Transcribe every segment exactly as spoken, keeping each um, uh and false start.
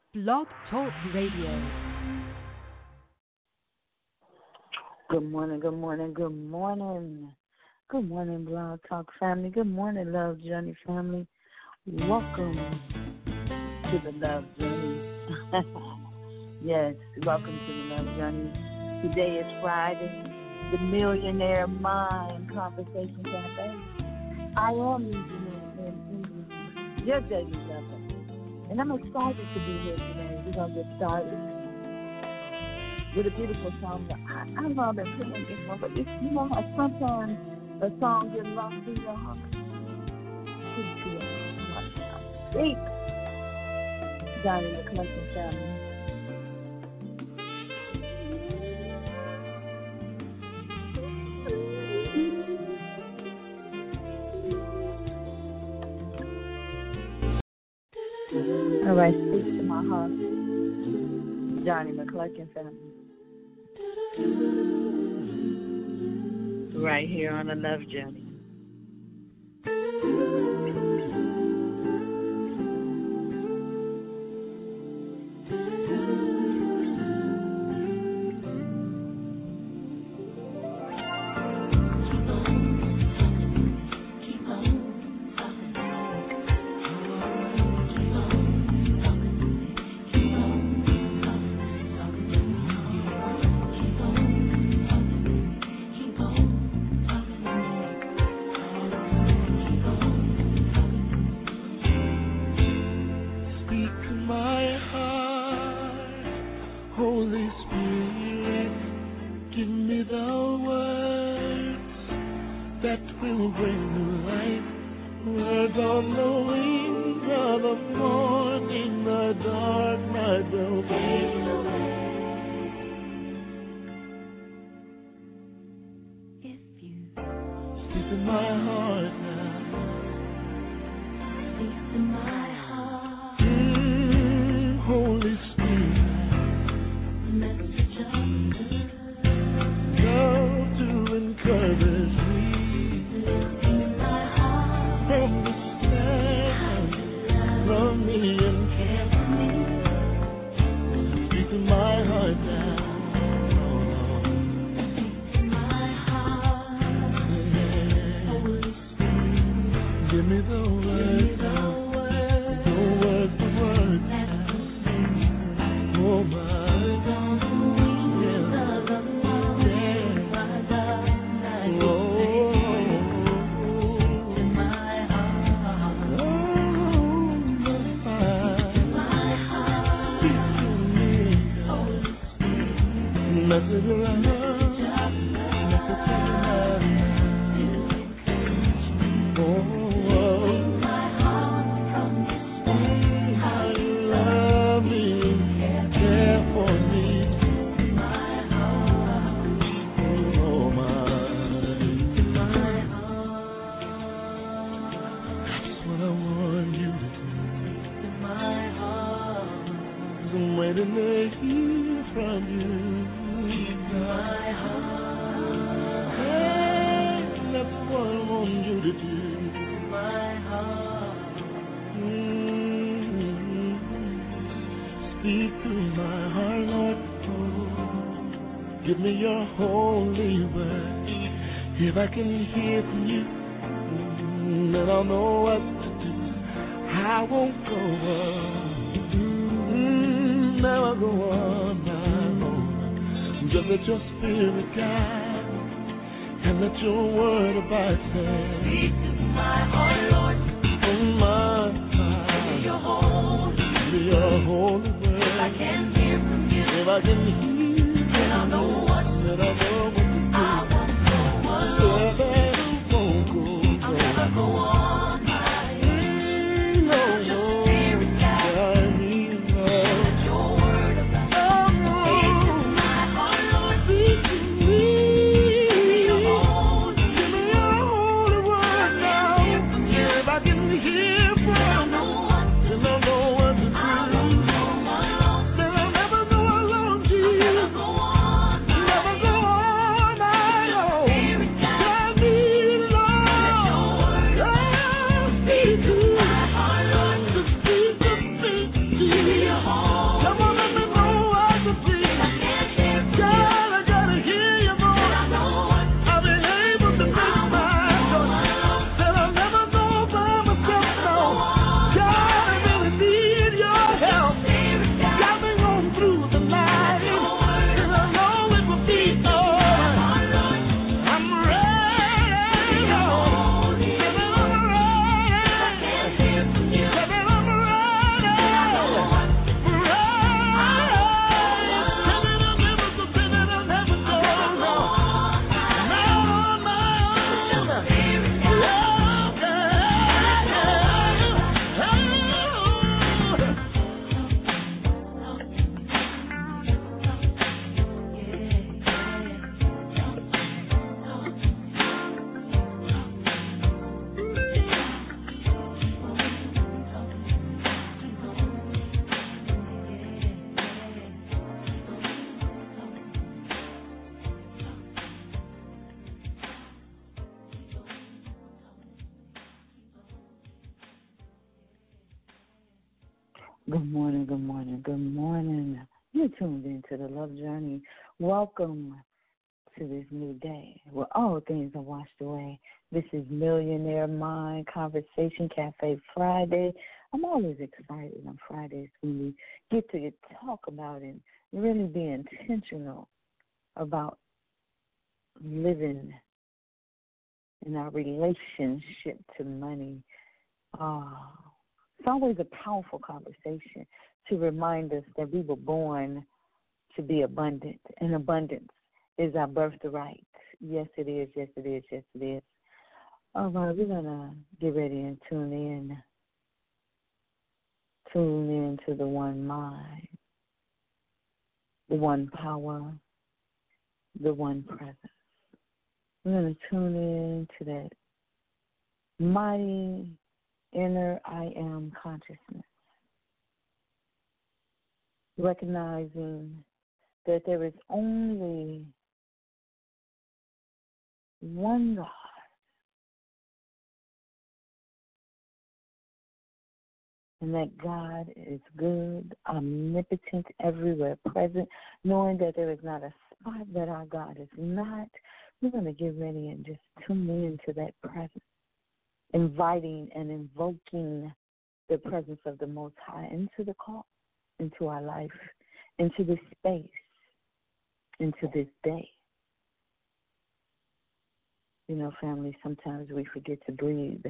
Blog Talk Radio. Good morning, good morning, good morning. Good morning, Blog Talk family. Good morning, Love Journey family. Welcome to the Love Journey. Yes, welcome to the Love Journey. Today is Friday, the Millionaire Mind Conversation Cafe. I am using your daily lover. And I'm excited to be here today. We're going to get started with a beautiful song. I, I love it. Put on this one, but it's, you know how sometimes a song gets lost in your heart. Speak to your heart now. Speak. Down in the Clinton family. All right, speak to my heart. Johnny McClurkin family. Right here on the Love Journey. If I can hear from you, mm, then I'll know what to do. I won't go on, mm, never go on my own. Just let your spirit guide and let your word abide. Speak to my heart, Lord. Oh my God. Give me your holy, give me your holy word. If I can hear from you, if I can hear, then I'll know what. Then I'll know what to do. Go on, my mm, no, no, your spirit guide. I need let your word about. Oh, speak to my heart, Lord. Speak to me. Give me your holy, give me your holy word now. If I can hear from you, then I know what to do. Then I know what to do. I won't go alone. Then I'll never go alone, Jesus. I'll never go on, never go on, I know. Spirit guide. I need Lord. Speak to my heart, Lord. Speak to me. Give me your heart. Good morning, good morning, good morning. You're tuned into the Love Journey. Welcome to this new day where all things are washed away. This is Millionaire Mind Conversation Cafe Friday. I'm always excited on Fridays when we get to talk about and really be intentional about living in our relationship to money. Uh, it's always a powerful conversation to remind us that we were born to be abundant, and abundance is our birthright. Yes, it is. Yes, it is. Yes, it is. All right, we're going to get ready and tune in. Tune in to the one mind, the one power, the one presence. We're going to tune in to that mighty inner I am consciousness, recognizing that there is only one God, and that God is good, omnipotent, everywhere present, knowing that there is not a spot that our God is not. We're going to get ready and just tune in to that presence, inviting and invoking the presence of the Most High into the call, into our life, into this space, into this day. You know, family, sometimes we forget to breathe.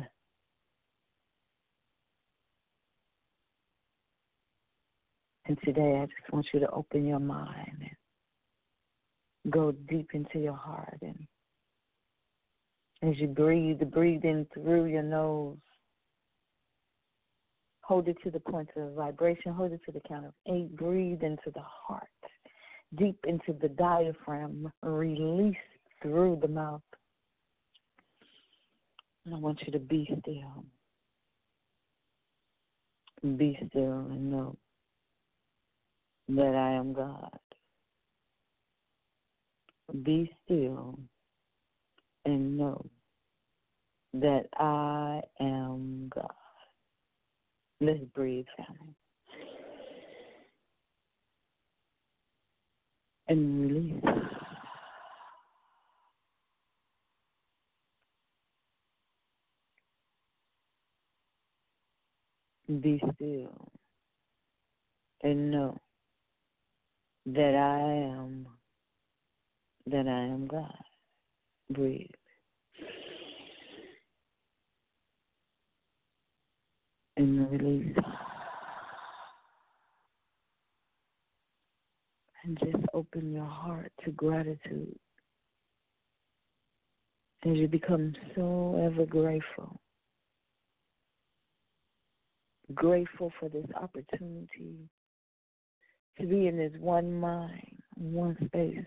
And today I just want you to open your mind and go deep into your heart. And as you breathe, breathe in through your nose. Hold it to the point of vibration. Hold it to the count of eight. Breathe into the heart, deep into the diaphragm. Release through the mouth. And I want you to be still. Be still and know that I am God. Be still and know that I am God. Let's breathe, family. And release. Be still and know that I am, that I am God. Breathe. And release. And just open your heart to gratitude as you become so ever grateful. Grateful for this opportunity to be in this one mind, one space.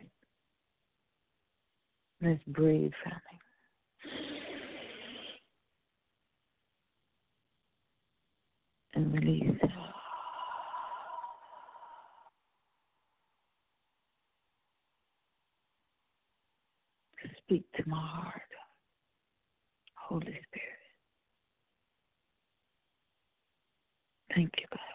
Let's breathe, family. And release. Speak to my heart, Holy Spirit. Thank you, God.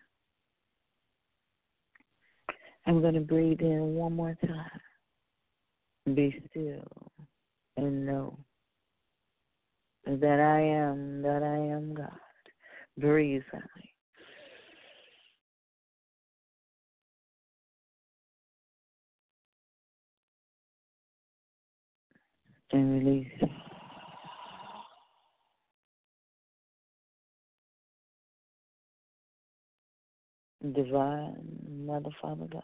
I'm going to breathe in one more time. Be still and know that I am, that I am God. Breathe, family. And release. Divine Mother, Father, God.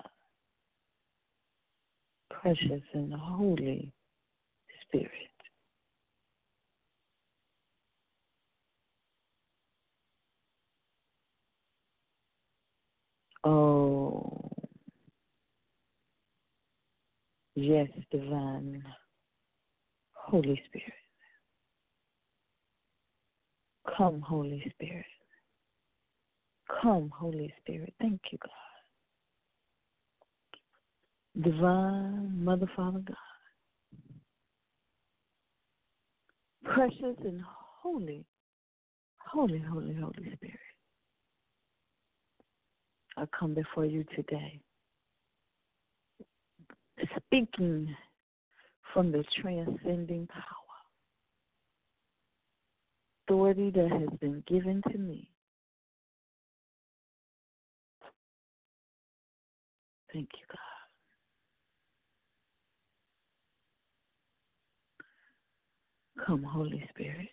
Precious and Holy Spirit. Oh, yes, Divine Holy Spirit. Come, Holy Spirit. Come, Holy Spirit. Thank you, God. Divine Mother, Father, God. Precious and holy, holy, holy, Holy Spirit. I come before you today, speaking from the transcending power, authority that has been given to me. Thank you, God. Come, Holy Spirit.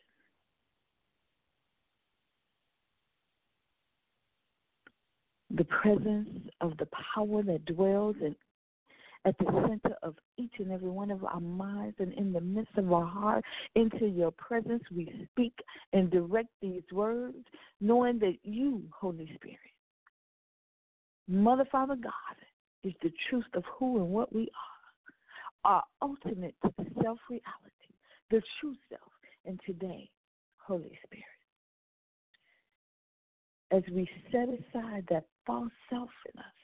The presence of the power that dwells in, at the center of each and every one of our minds and in the midst of our heart, into your presence we speak and direct these words, knowing that you, Holy Spirit, Mother, Father, God, is the truth of who and what we are, our ultimate self-reality, the true self. And today, Holy Spirit, as we set aside that false self in us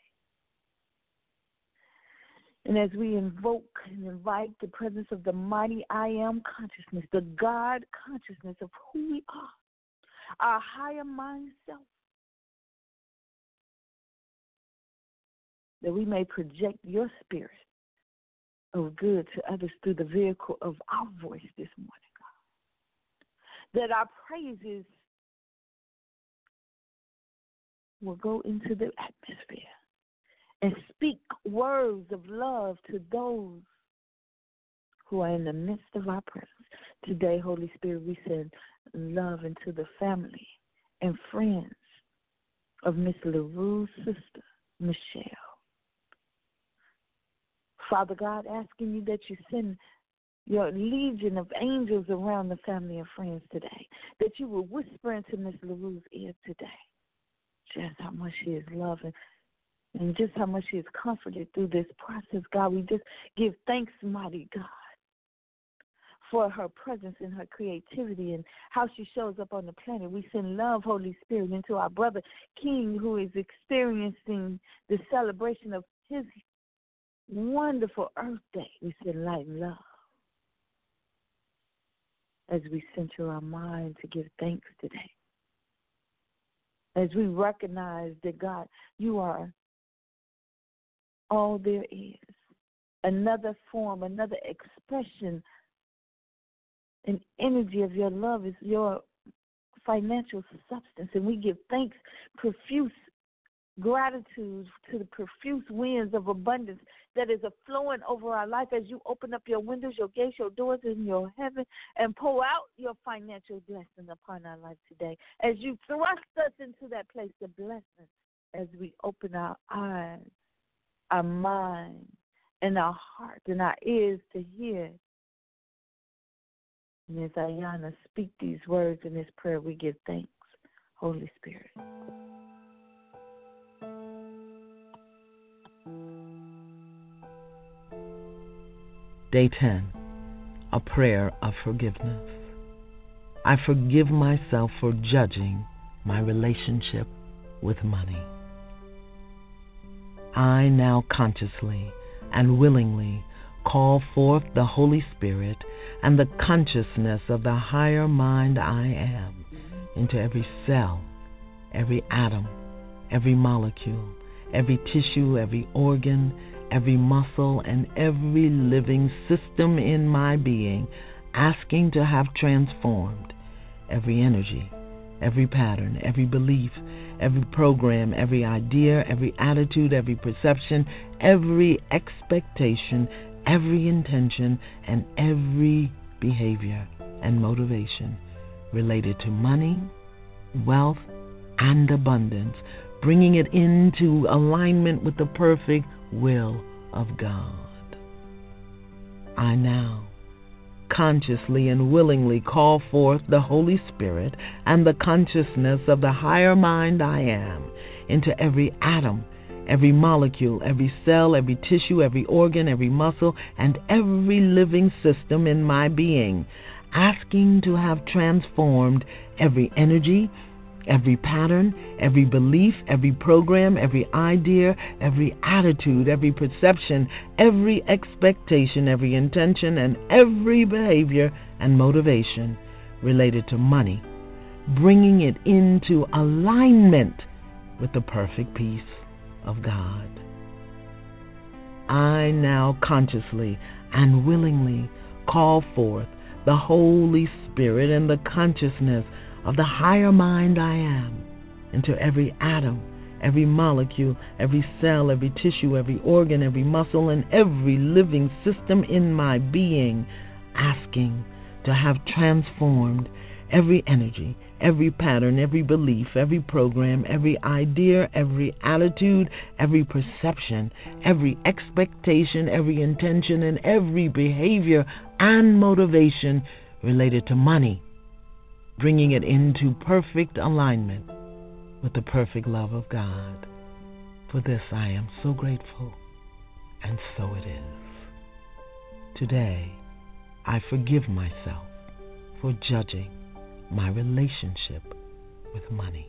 today, and as we invoke and invite the presence of the mighty I Am consciousness, the God consciousness of who we are, our higher mind self, that we may project your spirit of good to others through the vehicle of our voice this morning, God. That our praises will go into the atmosphere and speak words of love to those who are in the midst of our presence. Today, Holy Spirit, we send love into the family and friends of Miss LaRue's sister, Michelle. Father God, asking you that you send your legion of angels around the family and friends today, that you will whisper into Miss LaRue's ear today just how much she is loving and just how much she is comforted through this process. God, we just give thanks, mighty God, for her presence and her creativity and how she shows up on the planet. We send love, Holy Spirit, into our brother King, who is experiencing the celebration of his wonderful Earth Day. We send light and love as we center our mind to give thanks today. As we recognize that, God, you are all there is. Another form, another expression and energy of your love is your financial substance. And we give thanks, profuse gratitude to the profuse winds of abundance that is a flowing over our life as you open up your windows, your gates, your doors in your heaven and pour out your financial blessing upon our life today. As you thrust us into that place of blessing, as we open our eyes, our mind, and our heart and our ears to hear. And as Ayana speak these words in this prayer, we give thanks, Holy Spirit. Day ten, a prayer of forgiveness. I forgive myself for judging my relationship with money. I now consciously and willingly call forth the Holy Spirit and the consciousness of the higher mind I am into every cell, every atom, every molecule, every tissue, every organ, every muscle, and every living system in my being, asking to have transformed every energy, every pattern, every belief, every program, every idea, every attitude, every perception, every expectation, every intention, and every behavior and motivation related to money, wealth, and abundance, bringing it into alignment with the perfect will of God. I now consciously and willingly call forth the Holy Spirit and the consciousness of the higher mind I am into every atom, every molecule, every cell, every tissue, every organ, every muscle, and every living system in my being, asking to have transformed every energy, every pattern, every belief, every program, every idea, every attitude, every perception, every expectation, every intention, and every behavior and motivation related to money, bringing it into alignment with the perfect peace of God. I now consciously and willingly call forth the Holy Spirit and the consciousness of the higher mind I am into every atom, every molecule, every cell, every tissue, every organ, every muscle, and every living system in my being, asking to have transformed every energy, every pattern, every belief, every program, every idea, every attitude, every perception, every expectation, every intention, and every behavior and motivation related to money, bringing it into perfect alignment with the perfect love of God. For this I am so grateful, and so it is. Today, I forgive myself for judging my relationship with money.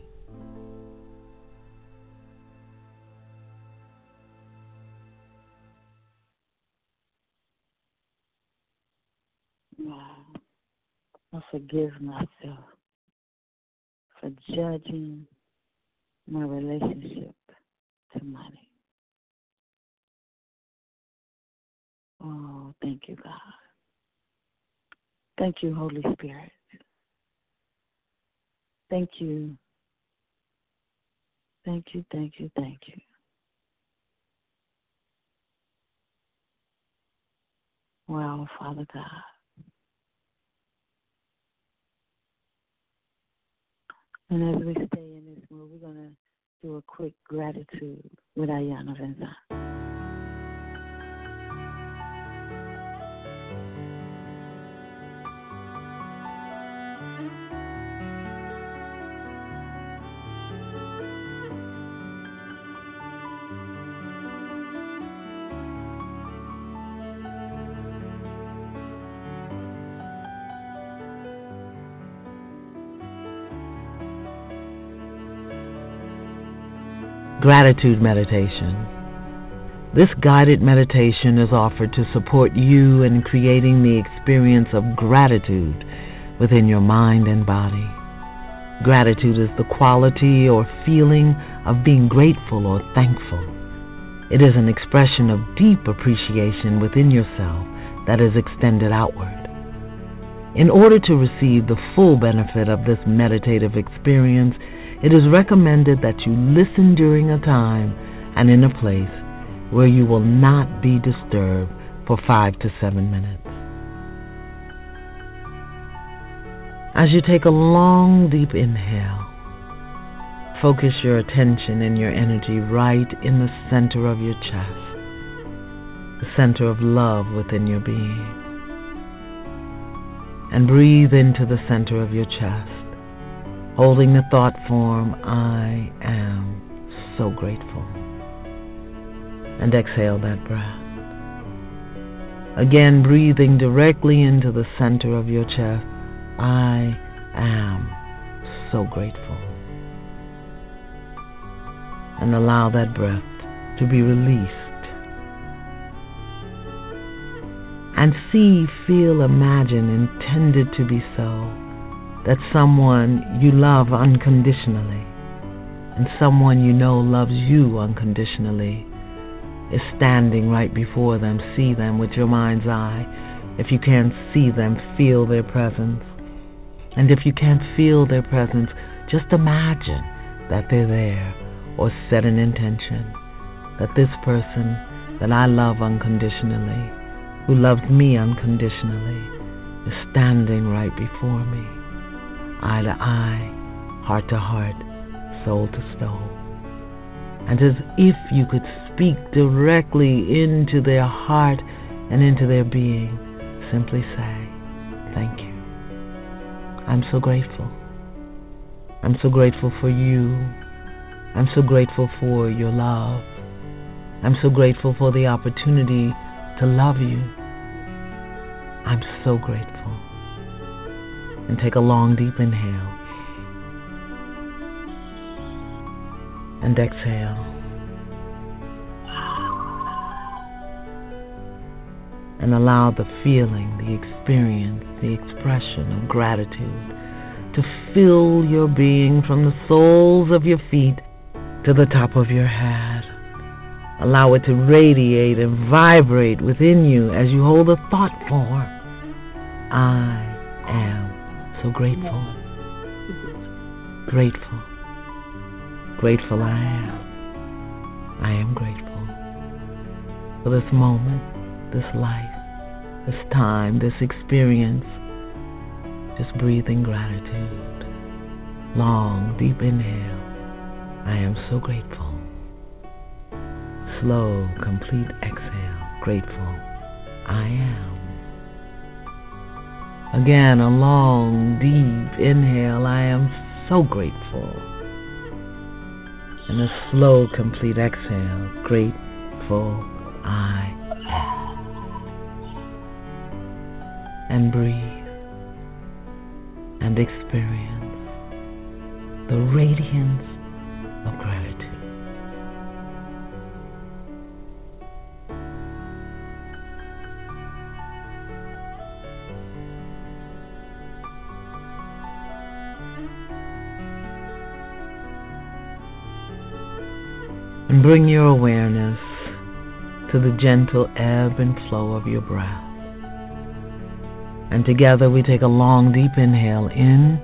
Wow. I forgive myself for judging my relationship to money. Oh, thank you, God. Thank you, Holy Spirit. Thank you. Thank you, thank you, thank you. Wow, Father God. And as we stay in this mood, we're going to do a quick gratitude with Ayana Vincent. Gratitude meditation. This guided meditation is offered to support you in creating the experience of gratitude within your mind and body. Gratitude is the quality or feeling of being grateful or thankful. It is an expression of deep appreciation within yourself that is extended outward. In order to receive the full benefit of this meditative experience, it is recommended that you listen during a time and in a place where you will not be disturbed for five to seven minutes. As you take a long, deep inhale, focus your attention and your energy right in the center of your chest, the center of love within your being. And breathe into the center of your chest, holding the thought form, I am so grateful. And exhale that breath. Again, breathing directly into the center of your chest, I am so grateful. And allow that breath to be released. And see, feel, imagine, intended to be so, that someone you love unconditionally and someone you know loves you unconditionally is standing right before them. See them with your mind's eye. If you can't see them, feel their presence. And if you can't feel their presence, just imagine that they're there, or set an intention that this person that I love unconditionally, who loves me unconditionally, is standing right before me. Eye to eye, heart to heart, soul to soul. And as if you could speak directly into their heart and into their being, simply say, thank you. I'm so grateful. I'm so grateful for you. I'm so grateful for your love. I'm so grateful for the opportunity to love you. I'm so grateful. And take a long, deep inhale. And exhale. And allow the feeling, the experience, the expression of gratitude to fill your being from the soles of your feet to the top of your head. Allow it to radiate and vibrate within you as you hold a thought form. I am so grateful. Grateful. Grateful I am. I am grateful for this moment, this life, this time, this experience. Just breathe in gratitude. Long, deep inhale. I am so grateful. Slow, complete exhale. Grateful. I am. Again, a long, deep inhale. I am so grateful. And a slow, complete exhale. Grateful I am. And breathe and experience the radiance of gratitude. And bring your awareness to the gentle ebb and flow of your breath. And together we take a long, deep inhale in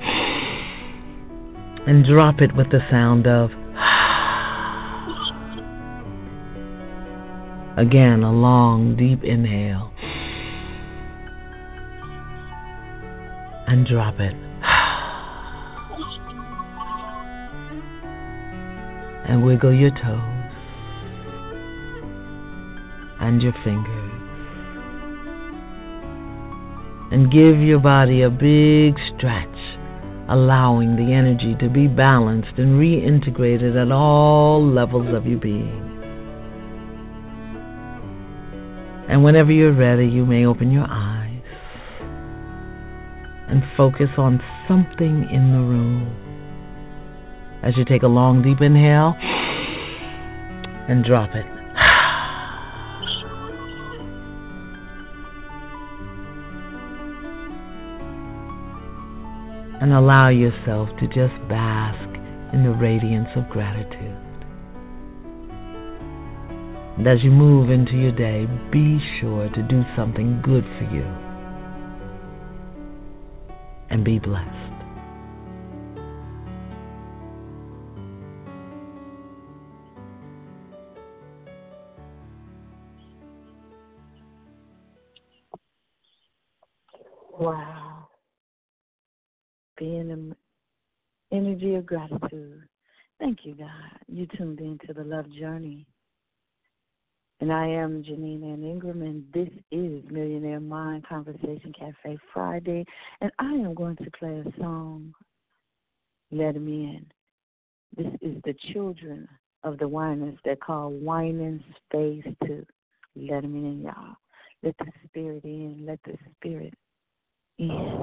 and drop it with the sound of again, a long, deep inhale and drop it. And wiggle your toes and your fingers. And give your body a big stretch, allowing the energy to be balanced and reintegrated at all levels of your being. And whenever you're ready, you may open your eyes and focus on something in the room. As you take a long, deep inhale and drop it. And allow yourself to just bask in the radiance of gratitude. And as you move into your day, be sure to do something good for you. And be blessed. Wow. Be in the energy of gratitude. Thank you, God. You tuned into the Love Journey. And I am Janina Ann Ingram, and this is Millionaire Mind Conversation Cafe Friday. And I am going to play a song, Let 'Em In. This is the children of the Winans that call Winans Phase two. Let 'em in, y'all. Let the spirit in. Let the spirit in.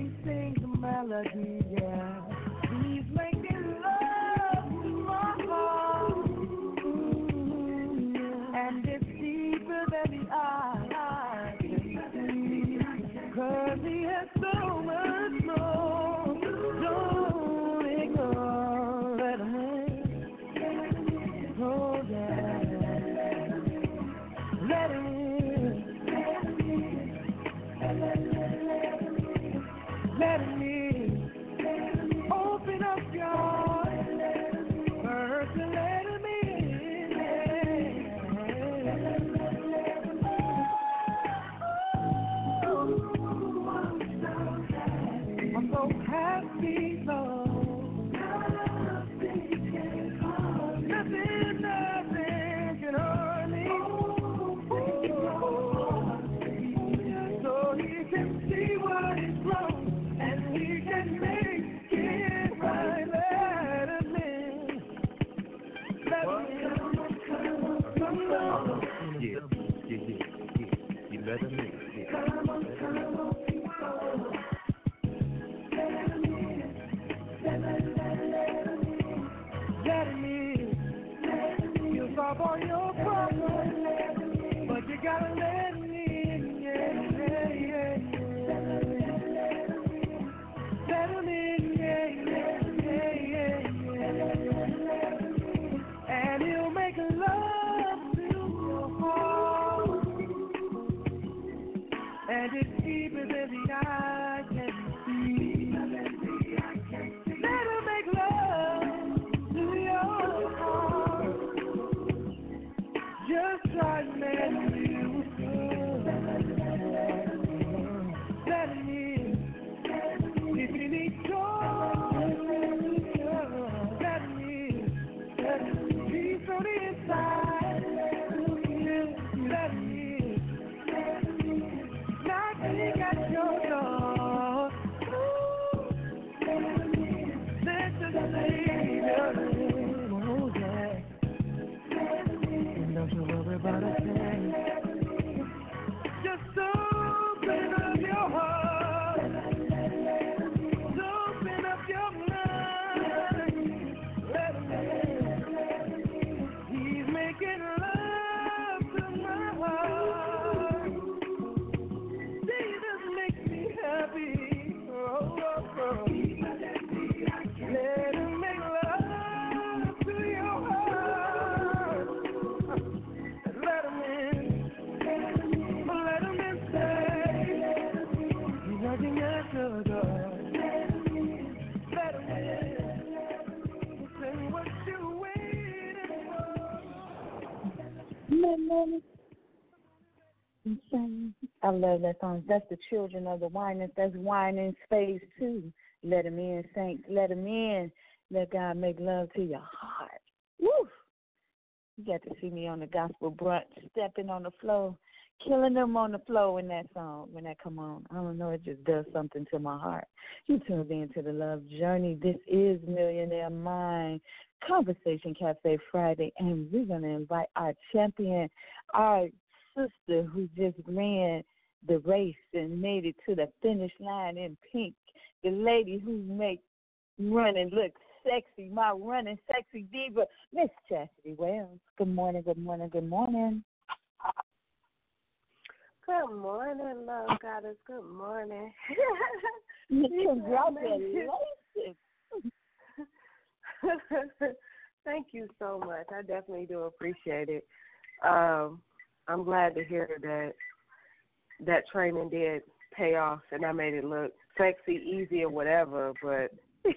Melody, yeah. He's making love to my heart. I love that song. That's the children of the wine. That's wine in space too. Let him in, saints. Let him in. Let God make love to your heart. Woo! You got to see me on the gospel brunch, stepping on the floor, killing them on the floor in that song. When that come on, I don't know, it just does something to my heart. You tuned in to the Love Journey. This is Millionaire Mind Conversation Cafe Friday, and we're going to invite our champion, our sister who just ran the race and made it to the finish line in pink, the lady who makes running look sexy, my running sexy diva, Miss Chastity Wells. Good morning, good morning, good morning. Good morning, love goddess. Good morning. Congratulations. Thank you so much. I definitely do appreciate it. Um, I'm glad to hear that that training did pay off, and I made it look sexy, easy, or whatever. But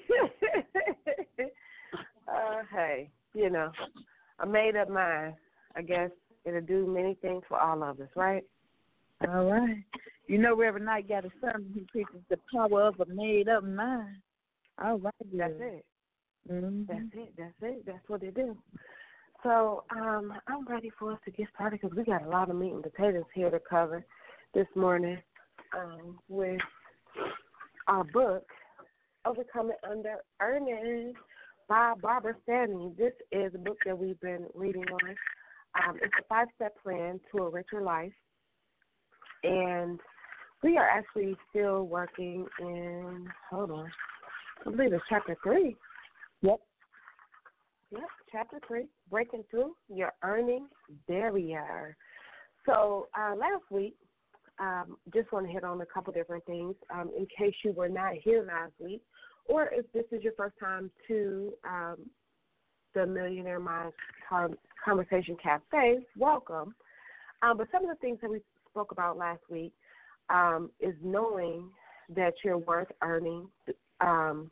uh, hey, you know, I made up mine. I guess it'll do many things for all of us, right? All right. You know, Reverend Knight got a sermon who preaches the power of a made-up mind. All right. That's it. Mm-hmm. That's it. That's it. That's what they do. So um, I'm ready for us to get started because we got a lot of meat and potatoes here to cover this morning um, with our book, Overcoming Under Earning by Barbara Stanley. This is a book that we've been reading on. Um, it's a five-step plan to a richer life. And we are actually still working in, hold on, I believe it's chapter three. Yep. Yep, chapter three, breaking through your earning barrier. So uh, last week, um, just want to hit on a couple different things um, in case you were not here last week, or if this is your first time to um, the Millionaire Minds Conversation Cafe. Welcome. Um, but some of the things that we spoke about last week um, is knowing that you're worth earning, um,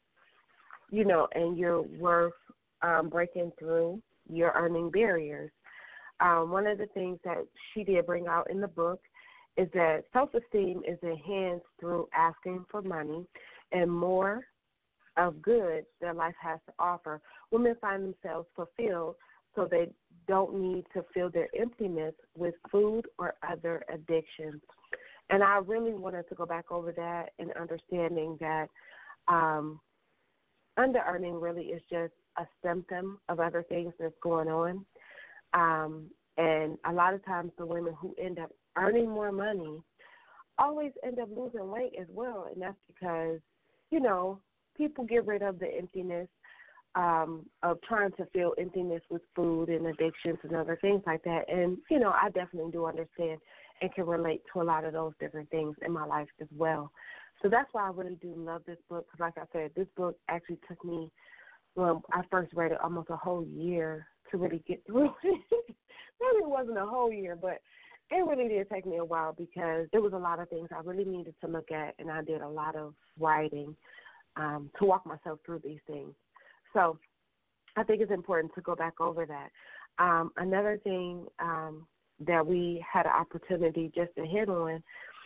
you know, and you're worth um, breaking through your earning barriers. Um, one of the things that she did bring out in the book is that self-esteem is enhanced through asking for money and more of goods that life has to offer. Women find themselves fulfilled so they don't need to fill their emptiness with food or other addictions. And I really wanted to go back over that and understanding that um, under-earning really is just a symptom of other things that's going on. Um, and a lot of times the women who end up earning more money always end up losing weight as well. And that's because, you know, people get rid of the emptiness um, of trying to fill emptiness with food and addictions and other things like that. And, you know, I definitely do understand and can relate to a lot of those different things in my life as well. So that's why I really do love this book because, like I said, this book actually took me, well, I first read it almost a whole year to really get through it. Maybe it wasn't a whole year, but it really did take me a while because there was a lot of things I really needed to look at, and I did a lot of writing um, to walk myself through these things. So I think it's important to go back over that. Um, another thing um, that we had an opportunity just to hit on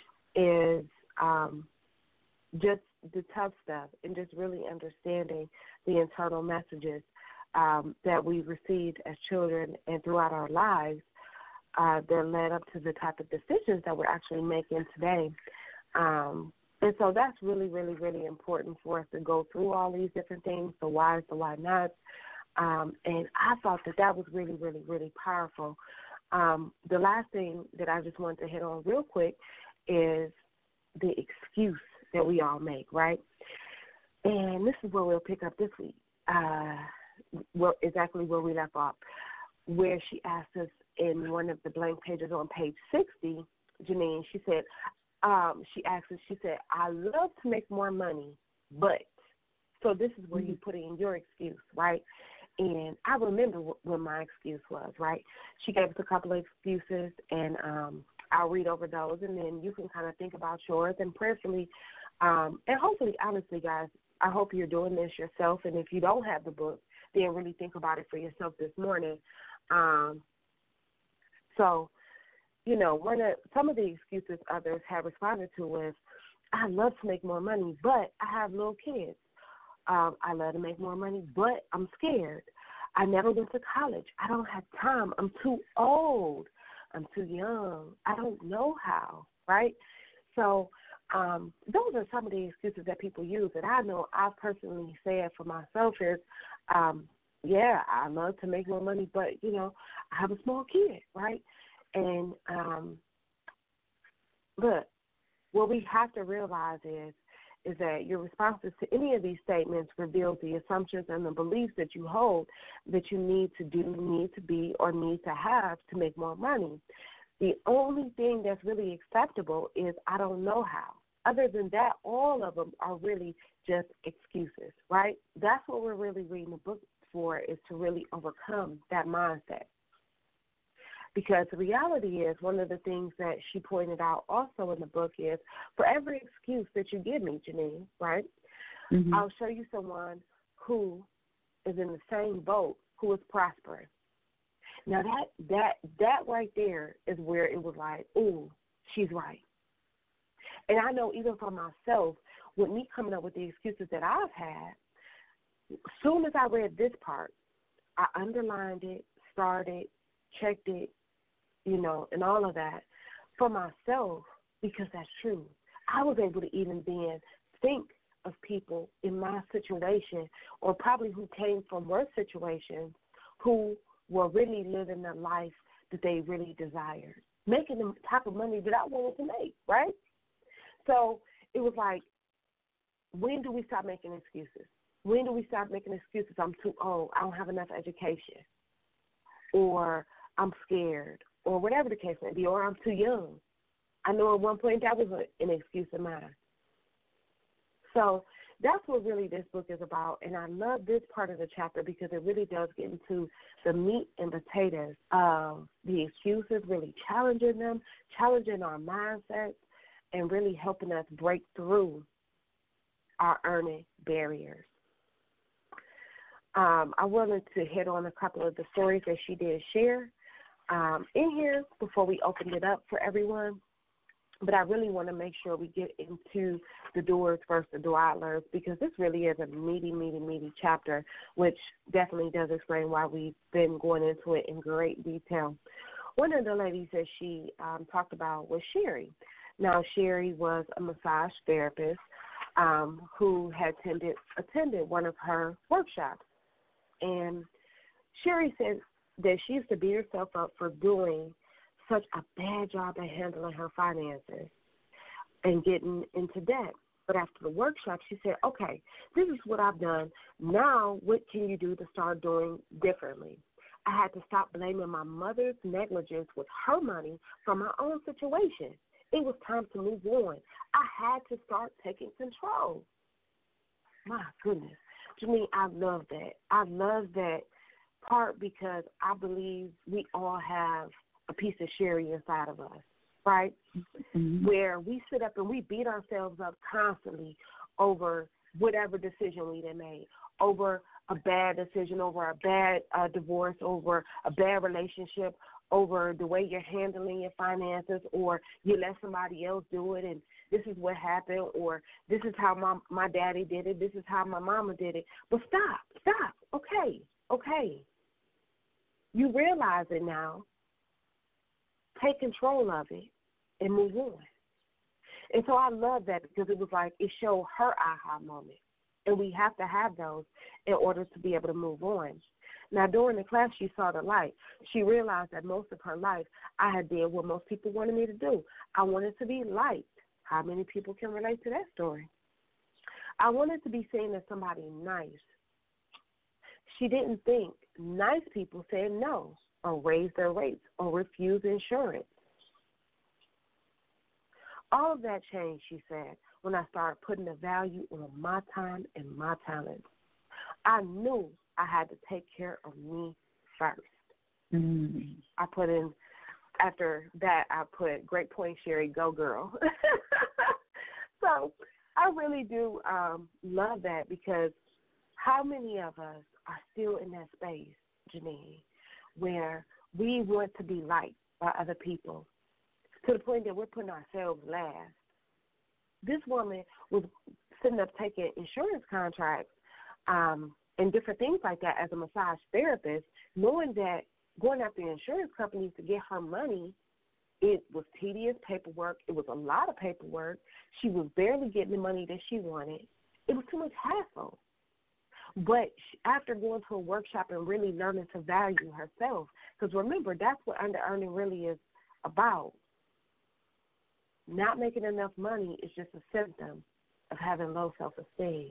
is um, just the tough stuff and just really understanding the internal messages um, that we received as children and throughout our lives uh, that led up to the type of decisions that we're actually making today. Um, and so that's really, really, really important for us to go through all these different things, the whys, the why nots. Um, and I thought that that was really, really, really powerful. Um, the last thing that I just wanted to hit on real quick is the excuse that we all make, right? And this is where we'll pick up this week, uh, well, exactly where we left off, where she asked us in one of the blank pages on page sixty, Janine, she said, um, she asked us, she said, I love to make more money, but, so this is where mm-hmm. you put in your excuse, right? And I remember when my excuse was, right? She gave us a couple of excuses, and um, I'll read over those, and then you can kind of think about yours and prayerfully, um, and hopefully, honestly, guys, I hope you're doing this yourself, and if you don't have the book, then really think about it for yourself this morning. Um, so, you know, one of some of the excuses others have responded to is, I love to make more money, but I have little kids. Um, I love to make more money, but I'm scared. I never went to college. I don't have time. I'm too old. I'm too young. I don't know how, right? So um, those are some of the excuses that people use that I know I personally said for myself is, um, yeah, I love to make more money, but, you know, I have a small kid, right? And um, look, what we have to realize is, is that your responses to any of these statements reveal the assumptions and the beliefs that you hold that you need to do, need to be, or need to have to make more money. The only thing that's really acceptable is I don't know how. Other than that, all of them are really just excuses, right? That's what we're really reading the book for, is to really overcome that mindset. Because the reality is, one of the things that she pointed out also in the book is, for every excuse that you give me, Janine, right, mm-hmm. I'll show you someone who is in the same boat, who is prospering. Now, that that that right there is where it was like, ooh, she's right. And I know even for myself, with me coming up with the excuses that I've had, as soon as I read this part, I underlined it, started, checked it, you know, and all of that for myself, because that's true. I was able to even then think of people in my situation, or probably who came from worse situations, who were really living the life that they really desired, making the type of money that I wanted to make, right? So it was like, when do we stop making excuses? When do we stop making excuses? I'm too old. I don't have enough education. Or I'm scared. Or whatever the case may be. Or I'm too young. I know at one point that was an excuse of mine. So that's what really this book is about. And I love this part of the chapter because it really does get into the meat and potatoes of the excuses, really challenging them, challenging our mindsets, and really helping us break through our earning barriers. Um, I wanted to hit on a couple of the stories that she did share um, in here before we opened it up for everyone. But I really want to make sure we get into the doers first, the dwellers, because this really is a meaty, meaty, meaty chapter, which definitely does explain why we've been going into it in great detail. One of the ladies that she um, talked about was Sherry. Now, Sherry was a massage therapist um, who had attended, attended one of her workshops. And Sherry said that she used to beat herself up for doing such a bad job at handling her finances and getting into debt. But after the workshop, she said, okay, this is what I've done. Now what can you do to start doing differently? I had to stop blaming my mother's negligence with her money for my own situation. It was time to move on. I had to start taking control. My goodness. Janine, I love that. I love that part because I believe we all have a piece of Sherry inside of us, right? Mm-hmm. Where we sit up and we beat ourselves up constantly over whatever decision we done made, over a bad decision, over a bad uh, divorce, over a bad relationship, over the way you're handling your finances, or you let somebody else do it and this is what happened, or this is how my, my daddy did it, this is how my mama did it. But stop, stop, okay, okay. You realize it now. Take control of it and move on. And so I love that because it was like it showed her aha moment. And we have to have those in order to be able to move on. Now, during the class, she saw the light. She realized that most of her life I had did what most people wanted me to do. I wanted to be liked. How many people can relate to that story? I wanted to be seen as somebody nice. She didn't think nice people said no, or raise their rates, or refuse insurance. All of that changed, she said, when I started putting a value on my time and my talents. I knew I had to take care of me first. Mm-hmm. I put in, after that, I put, great point, Sherry, go girl. So I really do um, love that because how many of us are still in that space, Janine, where we want to be liked by other people to the point that we're putting ourselves last. This woman was sitting up taking insurance contracts um, and different things like that as a massage therapist, knowing that going after the insurance companies to get her money, it was tedious paperwork. It was a lot of paperwork. She was barely getting the money that she wanted. It was too much hassle. But after going to a workshop and really learning to value herself, because remember, that's what under-earning really is about. Not making enough money is just a symptom of having low self-esteem.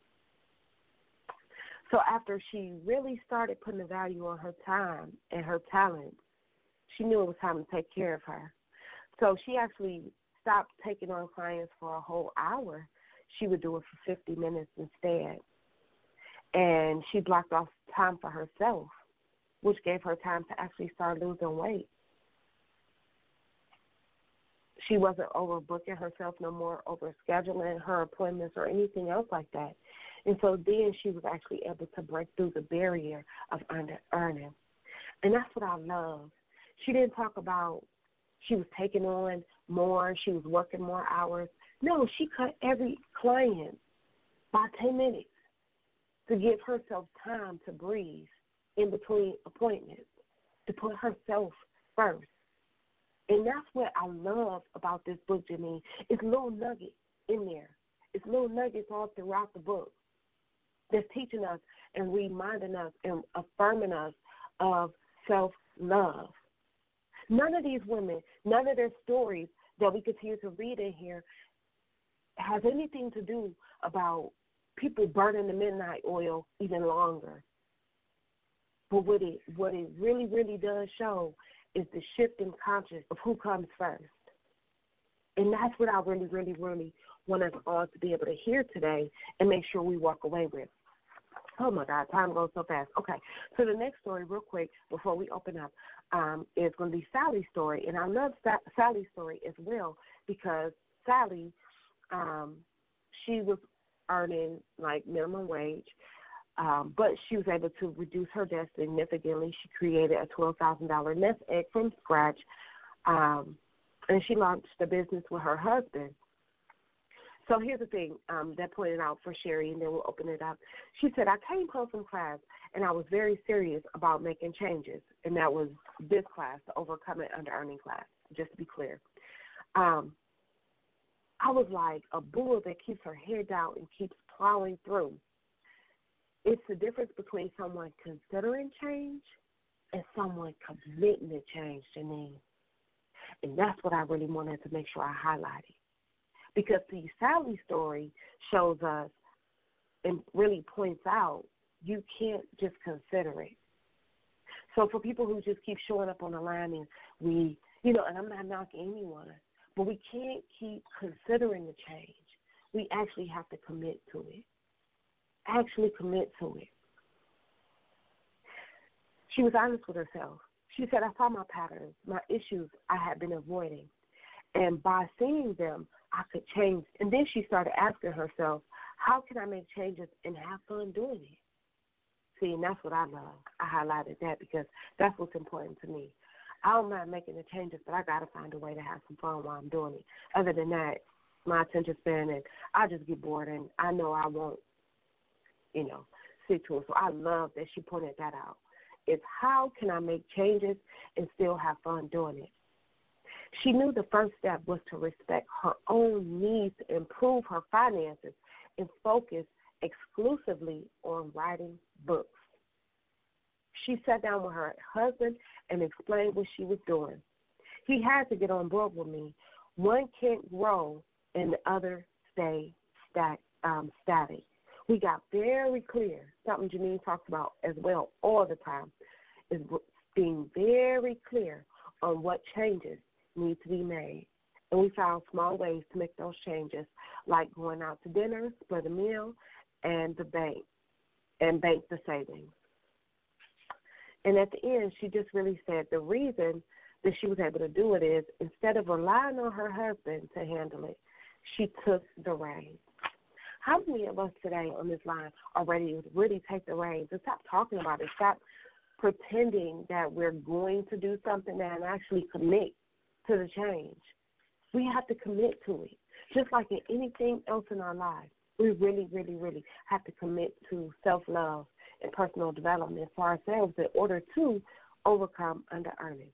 So after she really started putting a value on her time and her talent, she knew it was time to take care of her. So she actually stopped taking on clients for a whole hour. She would do it for fifty minutes instead. And she blocked off time for herself, which gave her time to actually start losing weight. She wasn't overbooking herself no more, overscheduling her appointments or anything else like that. And so then she was actually able to break through the barrier of under-earning. And that's what I love. She didn't talk about she was taking on more, she was working more hours. No, she cut every client by ten minutes to give herself time to breathe in between appointments, to put herself first. And that's what I love about this book, Janine. It's little nuggets in there. It's little nuggets all throughout the book that's teaching us and reminding us and affirming us of self-love. None of these women, none of their stories that we continue to read in here has anything to do about people burning the midnight oil even longer. But what it, what it really, really does show is the shift in conscience of who comes first. And that's what I really, really, really want us all to be able to hear today and make sure we walk away with. Oh, my God, time goes so fast. Okay, so the next story, real quick, before we open up, um, is going to be Sally's story. And I love Sa- Sally's story as well because Sally, um, she was earning, like, minimum wage, um, but she was able to reduce her debt significantly. She created a twelve thousand dollars nest egg from scratch, um, and she launched the business with her husband. So here's the thing um, that pointed out for Sherry, and then we'll open it up. She said, I came home from class, and I was very serious about making changes, and that was this class, the Overcoming Under-Earning class, just to be clear. Um, I was like a bull that keeps her head down and keeps plowing through. It's the difference between someone considering change and someone committing to change, Janine. And that's what I really wanted to make sure I highlighted. Because, see, Sally's story shows us and really points out you can't just consider it. So for people who just keep showing up on the line and we, you know, and I'm not knocking anyone, but we can't keep considering the change. We actually have to commit to it. Actually commit to it. She was honest with herself. She said, I saw my patterns, my issues I had been avoiding. And by seeing them, I could change. And then she started asking herself, how can I make changes and have fun doing it? See, and that's what I love. I highlighted that because that's what's important to me. I don't mind making the changes, but I got to find a way to have some fun while I'm doing it. Other than that, my attention span, and I just get bored, and I know I won't, you know, stick to it. So I love that she pointed that out. It's how can I make changes and still have fun doing it? She knew the first step was to respect her own needs to improve her finances and focus exclusively on writing books. She sat down with her husband and explained what she was doing. He had to get on board with me. One can't grow and the other stay stat, um, static. We got very clear, something Janine talks about as well all the time, is being very clear on what changes need to be made. And we found small ways to make those changes, like going out to dinner, split a meal, and the bank, and bank the savings. And at the end, she just really said the reason that she was able to do it is instead of relying on her husband to handle it, she took the reins. How many of us today on this line are ready to really take the reins and stop talking about it, stop pretending that we're going to do something and actually commit to the change? We have to commit to it. Just like in anything else in our lives, we really, really, really have to commit to self-love and personal development for ourselves in order to overcome under-earning.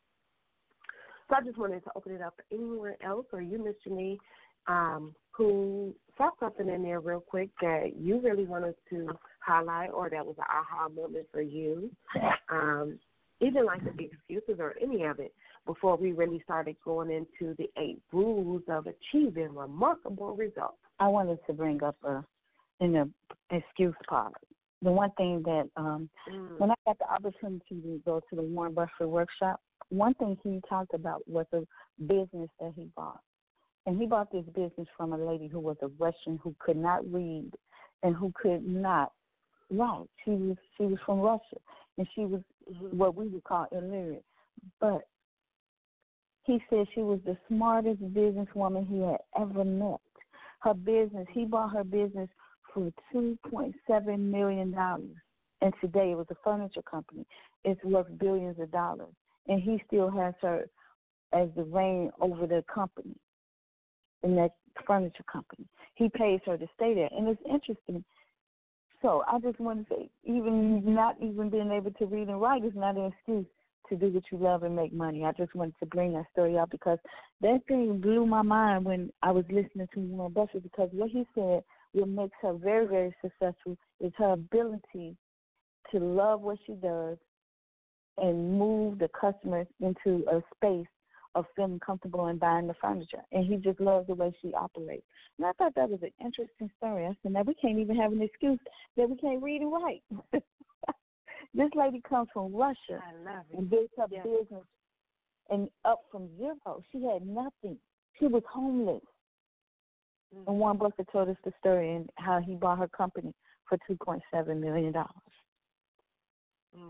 So I just wanted to open it up for anyone else or you, Miz Janine, um, who saw something in there real quick that you really wanted to highlight or that was an aha moment for you, um, even like the excuses or any of it, before we really started going into the eight rules of achieving remarkable results. I wanted to bring up a, in the excuse part. The one thing that um, mm. when I got the opportunity to go to the Warren Buffett workshop, one thing he talked about was a business that he bought. And he bought this business from a lady who was a Russian who could not read and who could not write. She was she was from Russia, and she was mm-hmm. what we would call illiterate. But he said she was the smartest businesswoman he had ever met. Her business, he bought her business for two point seven million dollars. And today it was a furniture company. It's worth billions of dollars. And he still has her as the reign over the company, in that furniture company. He pays her to stay there. And it's interesting. So I just want to say, even not even being able to read and write is not an excuse to do what you love and make money. I just wanted to bring that story up because that thing blew my mind when I was listening to Warren Buffett, because what he said, what makes her very, very successful is her ability to love what she does and move the customers into a space of feeling comfortable and buying the furniture. And he just loves the way she operates. And I thought that was an interesting story. I said, now we can't even have an excuse that we can't read and write. This lady comes from Russia and built up yeah. business and up from zero. She had nothing. She was homeless. Mm. And Warren Buffett told us the story and how he bought her company for two point seven million dollars. Mm.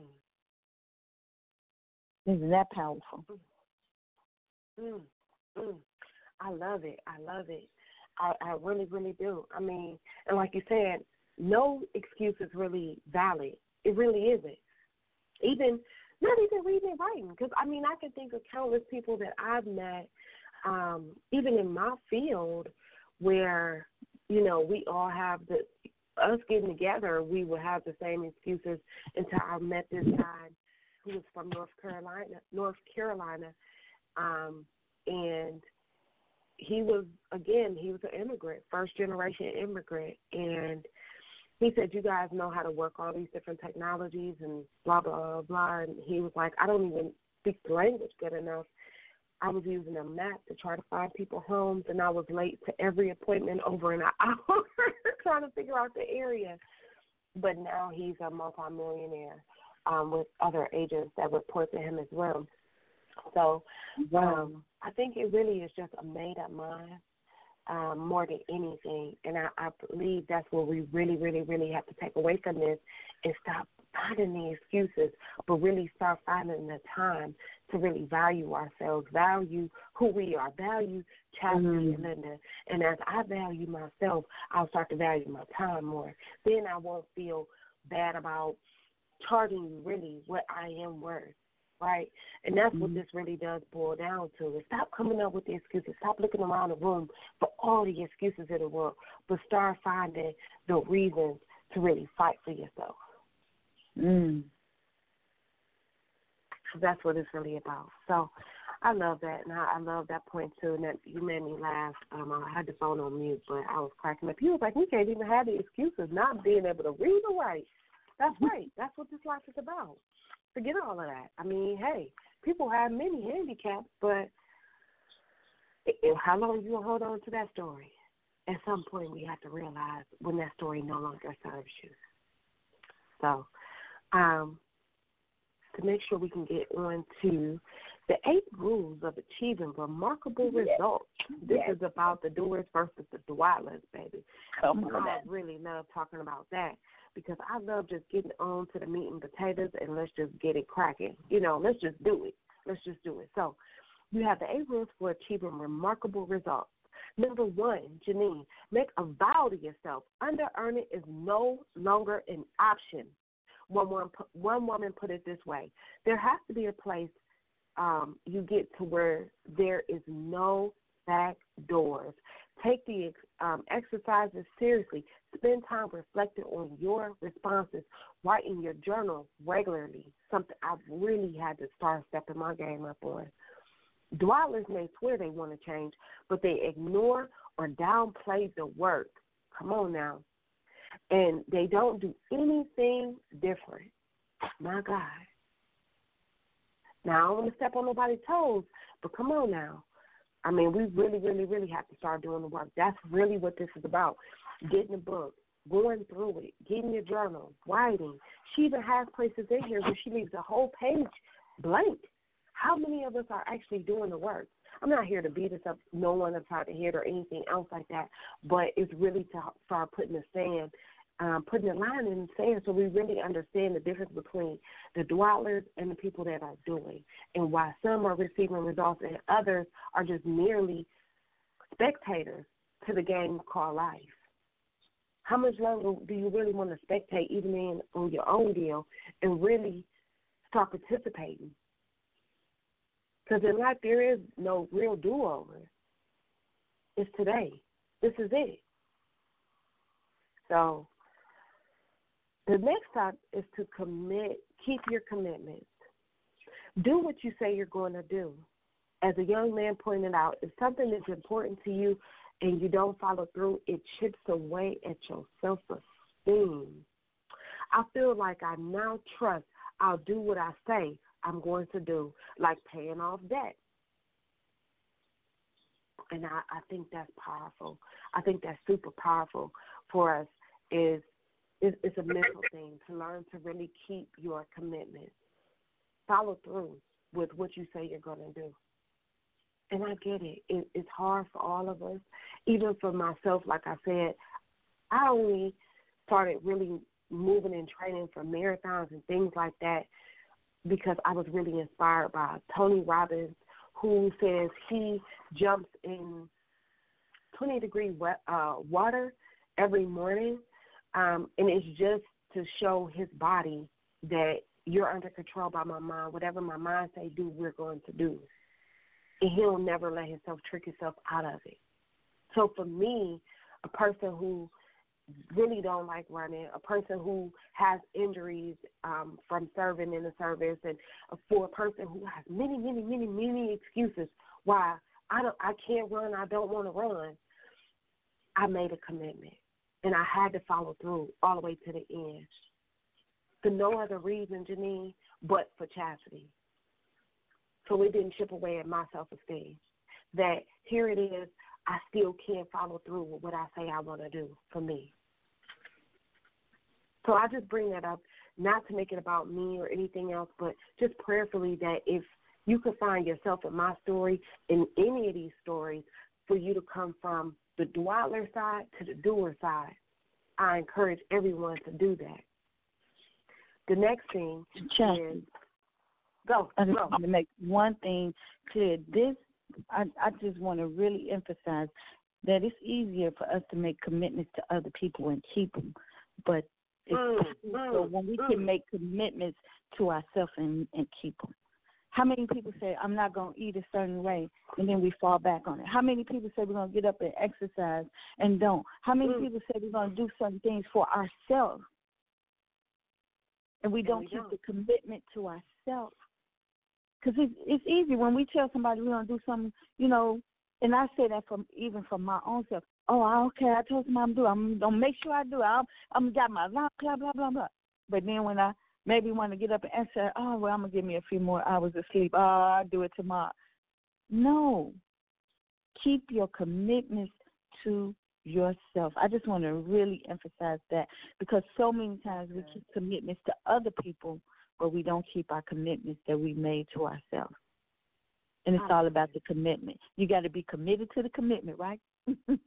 Isn't that powerful? Mm. Mm. I love it. I love it. I, I really, really do. I mean, and like you said, no excuse is really valid. It really isn't. Even, not even reading and writing. Because, I mean, I can think of countless people that I've met, um, even in my field, where, you know, we all have the, us getting together, we would have the same excuses until I met this guy who was from North Carolina, North Carolina, um, and he was, again, he was an immigrant, first-generation immigrant, and he said, you guys know how to work all these different technologies and blah, blah, blah, blah, and he was like, I don't even speak the language good enough. I was using a map to try to find people homes, and I was late to every appointment over an hour trying to figure out the area. But now he's a multimillionaire um, with other agents that report to him as well. So um, I think it really is just a made-up mind um, more than anything. And I, I believe that's what we really, really, really have to take away from this and stop finding the excuses, but really start finding the time to really value ourselves, value who we are, value Chastity mm-hmm. and Linda. And as I value myself, I'll start to value my time more. Then I won't feel bad about charging you really what I am worth. Right? And that's mm-hmm. what this really does boil down to. Is stop coming up with the excuses. Stop looking around the room for all the excuses in the world, but start finding the reasons to really fight for yourself. Mm. So that's what it's really about. So I love that, and I, I love that point, too, and that you made me laugh. Um, I had the phone on mute, but I was cracking up. He was like, we can't even have the excuses not being able to read or write. That's right. That's what this life is about. Forget all of that. I mean, hey, people have many handicaps, but it, it, how long are you going to hold on to that story? At some point, we have to realize when that story no longer serves you. So, um, to make sure we can get on to the eight rules of achieving remarkable yes. results. This yes. is about the doers versus the dwellers, baby. Come on, I really love talking about that because I love just getting on to the meat and potatoes and let's just get it cracking. You know, let's just do it. Let's just do it. So you have the eight rules for achieving remarkable results. Number one, Janine, make a vow to yourself. Under-earning is no longer an option. One woman, one woman put it this way. There has to be a place um, you get to where there is no back doors. Take the um, exercises seriously. Spend time reflecting on your responses. Write in your journal regularly, something I've really had to start stepping my game up on. Dwellers may swear they want to change, but they ignore or downplay the work. Come on now. And they don't do anything different. My God. Now, I don't want to step on nobody's toes, but come on now. I mean, we really, really, really have to start doing the work. That's really what this is about. Getting a book, going through it, getting your journal, writing. She even has places in here where she leaves the whole page blank. How many of us are actually doing the work? I'm not here to beat us up, no one upside the head or anything else like that, but it's really to start putting the sand, um, putting the line in the sand so we really understand the difference between the dwellers and the people that are doing and why some are receiving results and others are just merely spectators to the game called life. How much longer do you really want to spectate even in on your own deal and really start participating? Because in life, there is no real do-over. It's today. This is it. So the next step is to commit, keep your commitments. Do what you say you're going to do. As a young man pointed out, if something is important to you and you don't follow through, it chips away at your self-esteem. I feel like I now trust I'll do what I say I'm going to do, like paying off debt. And I, I think that's powerful. I think that's super powerful for us is it's, it's a mental thing to learn to really keep your commitment. Follow through with what you say you're going to do. And I get it. it. It's hard for all of us. even for myself, like I said, I only started really moving and training for marathons and things like that because I was really inspired by Tony Robbins, who says he jumps in twenty degree wet, uh, water every morning, um, and it's just to show his body that you're under control by my mind. Whatever my mind say do, we're going to do. And he'll never let himself trick himself out of it. So for me, a person who really don't like running, a person who has injuries um, from serving in the service, and for a person who has many, many, many, many excuses why I don't, I can't run, I don't want to run, I made a commitment, and I had to follow through all the way to the end. For no other reason, Janine, but for chastity. So it didn't chip away at my self-esteem. That here it is, I still can't follow through with what I say I want to do for me. So I just bring that up, not to make it about me or anything else, but just prayerfully that if you could find yourself in my story, in any of these stories, for you to come from the dweller side to the doer side, I encourage everyone to do that. The next thing is, go, I just go. want to make one thing clear. This, I, I just want to really emphasize that it's easier for us to make commitments to other people and keep them. But it's Mm, so mm, when we mm. can make commitments to ourselves and, and keep them. How many people say, I'm not going to eat a certain way, and then we fall back on it? How many people say we're going to get up and exercise and don't? How many Mm. people say we're going to do certain things for ourselves, and we And don't we keep don't. the commitment to ourselves? Because it's, it's easy when we tell somebody we're going to do something, you know, and I say that from even from my own self. Oh, okay, I told somebody I'm doing. I'm going to make sure I do it. I'm, I'm got my alarm, blah, blah, blah, blah. But then when I maybe want to get up and answer, oh, well, I'm going to give me a few more hours of sleep. Oh, I'll do it tomorrow. No. Keep your commitments to yourself. I just want to really emphasize that because so many times we keep commitments to other people, but we don't keep our commitments that we made to ourselves. And it's all about the commitment. You got to be committed to the commitment, right? Good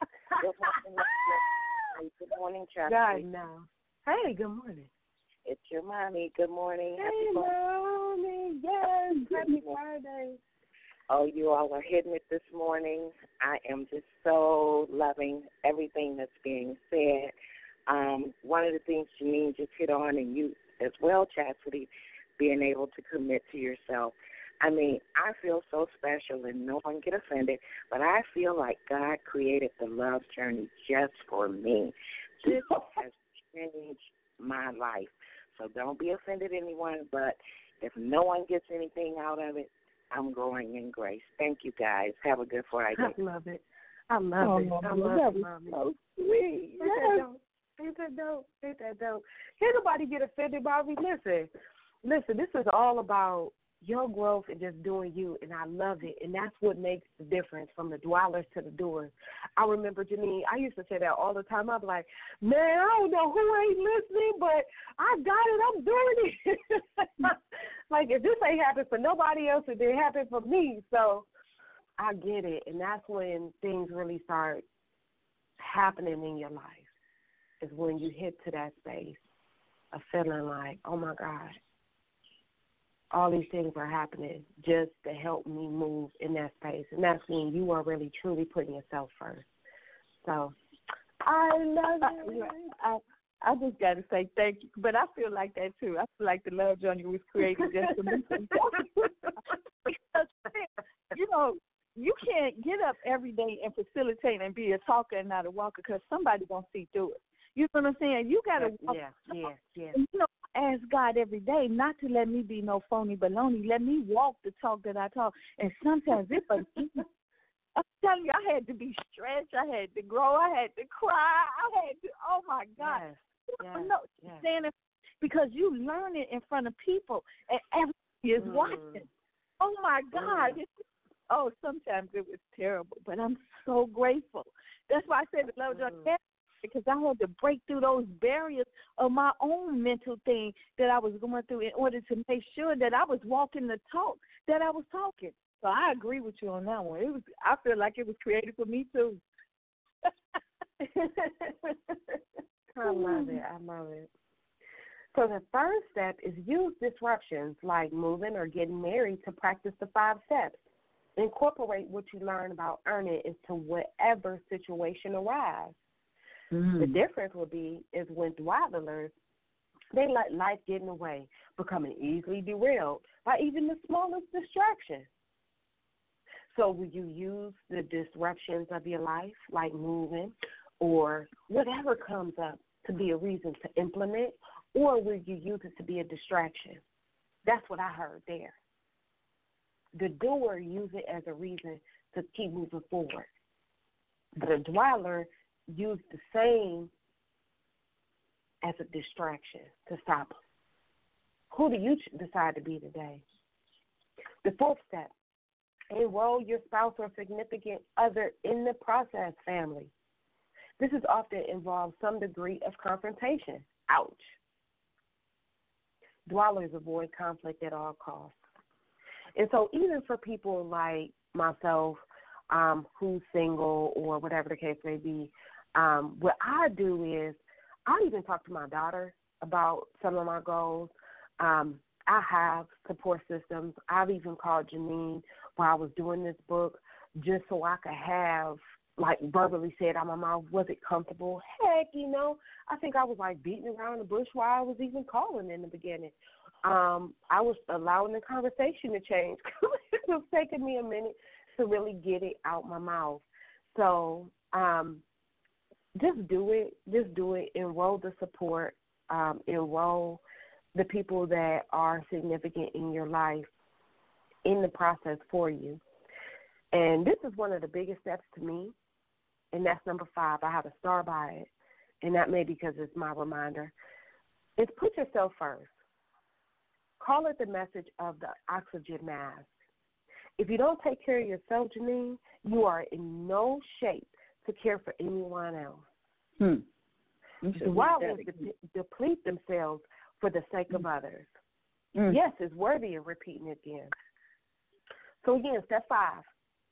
morning, God, Chastity. no. Hey, good morning. It's your mommy. Good morning. Hey, Happy mommy. Yes, happy Friday. Oh, you all are hitting it this morning. I am just so loving everything that's being said. Um, one of the things Janine just hit on, and you as well, Chastity, being able to commit to yourself. I mean, I feel so special, and no one get offended, but I feel like God created the love journey just for me. This has changed my life. So don't be offended, anyone, but if no one gets anything out of it, I'm growing in grace. Thank you, guys. Have a good Friday. I love it. I love Oh, it. I love that it, was mommy. so sweet. Ain't that dope? Ain't that dope? Ain't that dope? Can't nobody get offended, Bobby. Listen, listen, this is all about your growth and just doing you, and I love it, and that's what makes the difference from the dwellers to the doers. I remember, Janine, I used to say that all the time. I'm like, man, I don't know who ain't listening, but I got it. I'm doing it. Like, if this ain't happened for nobody else, it didn't happen for me. So I get it, and that's when things really start happening in your life, is when you hit to that space of feeling like, oh, my God, all these things are happening just to help me move in that space. And that's when you are really, truly putting yourself first. So I love it. I, I just got to say thank you. But I feel like that, too. I feel like the Love Journey was created just for me. Because, you know, you can't get up every day and facilitate and be a talker and not a walker because somebody's going to see through it. You know what I'm saying? You got to walk. Yeah, yeah, yeah. You know, ask God every day not to let me be no phony baloney. Let me walk the talk that I talk. And sometimes it's a, I'm telling you, I had to be stretched. I had to grow. I had to cry. I had to, oh, my God. Yes, yes, no, yes. standing, because you learn it in front of people, and everybody is Mm. watching. Oh, my God. Mm. Oh, sometimes it was terrible, but I'm so grateful. That's why I said the Love Journey, Mm. because I had to break through those barriers of my own mental thing that I was going through in order to make sure that I was walking the talk that I was talking. So I agree with you on that one. It was. I feel like it was created for me too. I love it. I love it. So the first step is use disruptions like moving or getting married to practice the five steps. Incorporate what you learn about earning into whatever situation arrives. Mm. The difference will be is when dwellers, they let life get in the way, becoming easily derailed by even the smallest distraction. So will you use the disruptions of your life, like moving or whatever comes up, to be a reason to implement, or will you use it to be a distraction? That's what I heard there. The doer use it as a reason to keep moving forward. The dweller use the same as a distraction to stop them. Who do you decide to be today? The fourth step, enroll your spouse or significant other in the process, family. This is often involves some degree of confrontation. Ouch. Dwellers avoid conflict at all costs. And so even for people like myself, um, who's single or whatever the case may be, um, what I do is I even talk to my daughter about some of my goals. Um, I have support systems. I've even called Janine while I was doing this book just so I could have, like, verbally said out my mouth, was it comfortable? Heck, you know, I think I was, like, beating around the bush while I was even calling in the beginning. Um, I was allowing the conversation to change. It was taking me a minute to really get it out my mouth. So um, just do it. Just do it. Enroll the support. Um, enroll the people that are significant in your life in the process for you. And this is one of the biggest steps to me, and that's number five. I have a star by it, and that may be because it's my reminder. It's put yourself first. Call it the message of the oxygen mask. If you don't take care of yourself, Janine, you are in no shape to care for anyone else. Hmm. Dwellers de- deplete themselves for the sake of others. Mm. Yes, it's worthy of repeating it again. So again, step five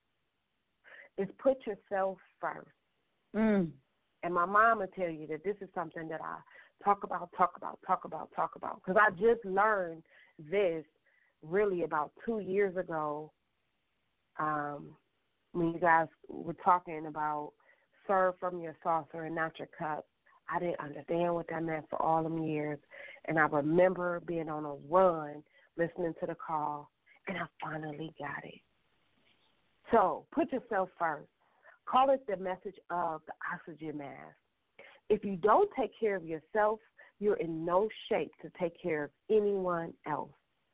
is put yourself first. Mm. And my mom will tell you that this is something that I talk about, talk about, talk about, talk about. Because I just learned this really about two years ago um, when you guys were talking about serve from your saucer and not your cup. I didn't understand what that meant for all them years. And I remember being on a run, listening to the call, and I finally got it. So put yourself first. Call it the message of the oxygen mask. If you don't take care of yourself, you're in no shape to take care of anyone else.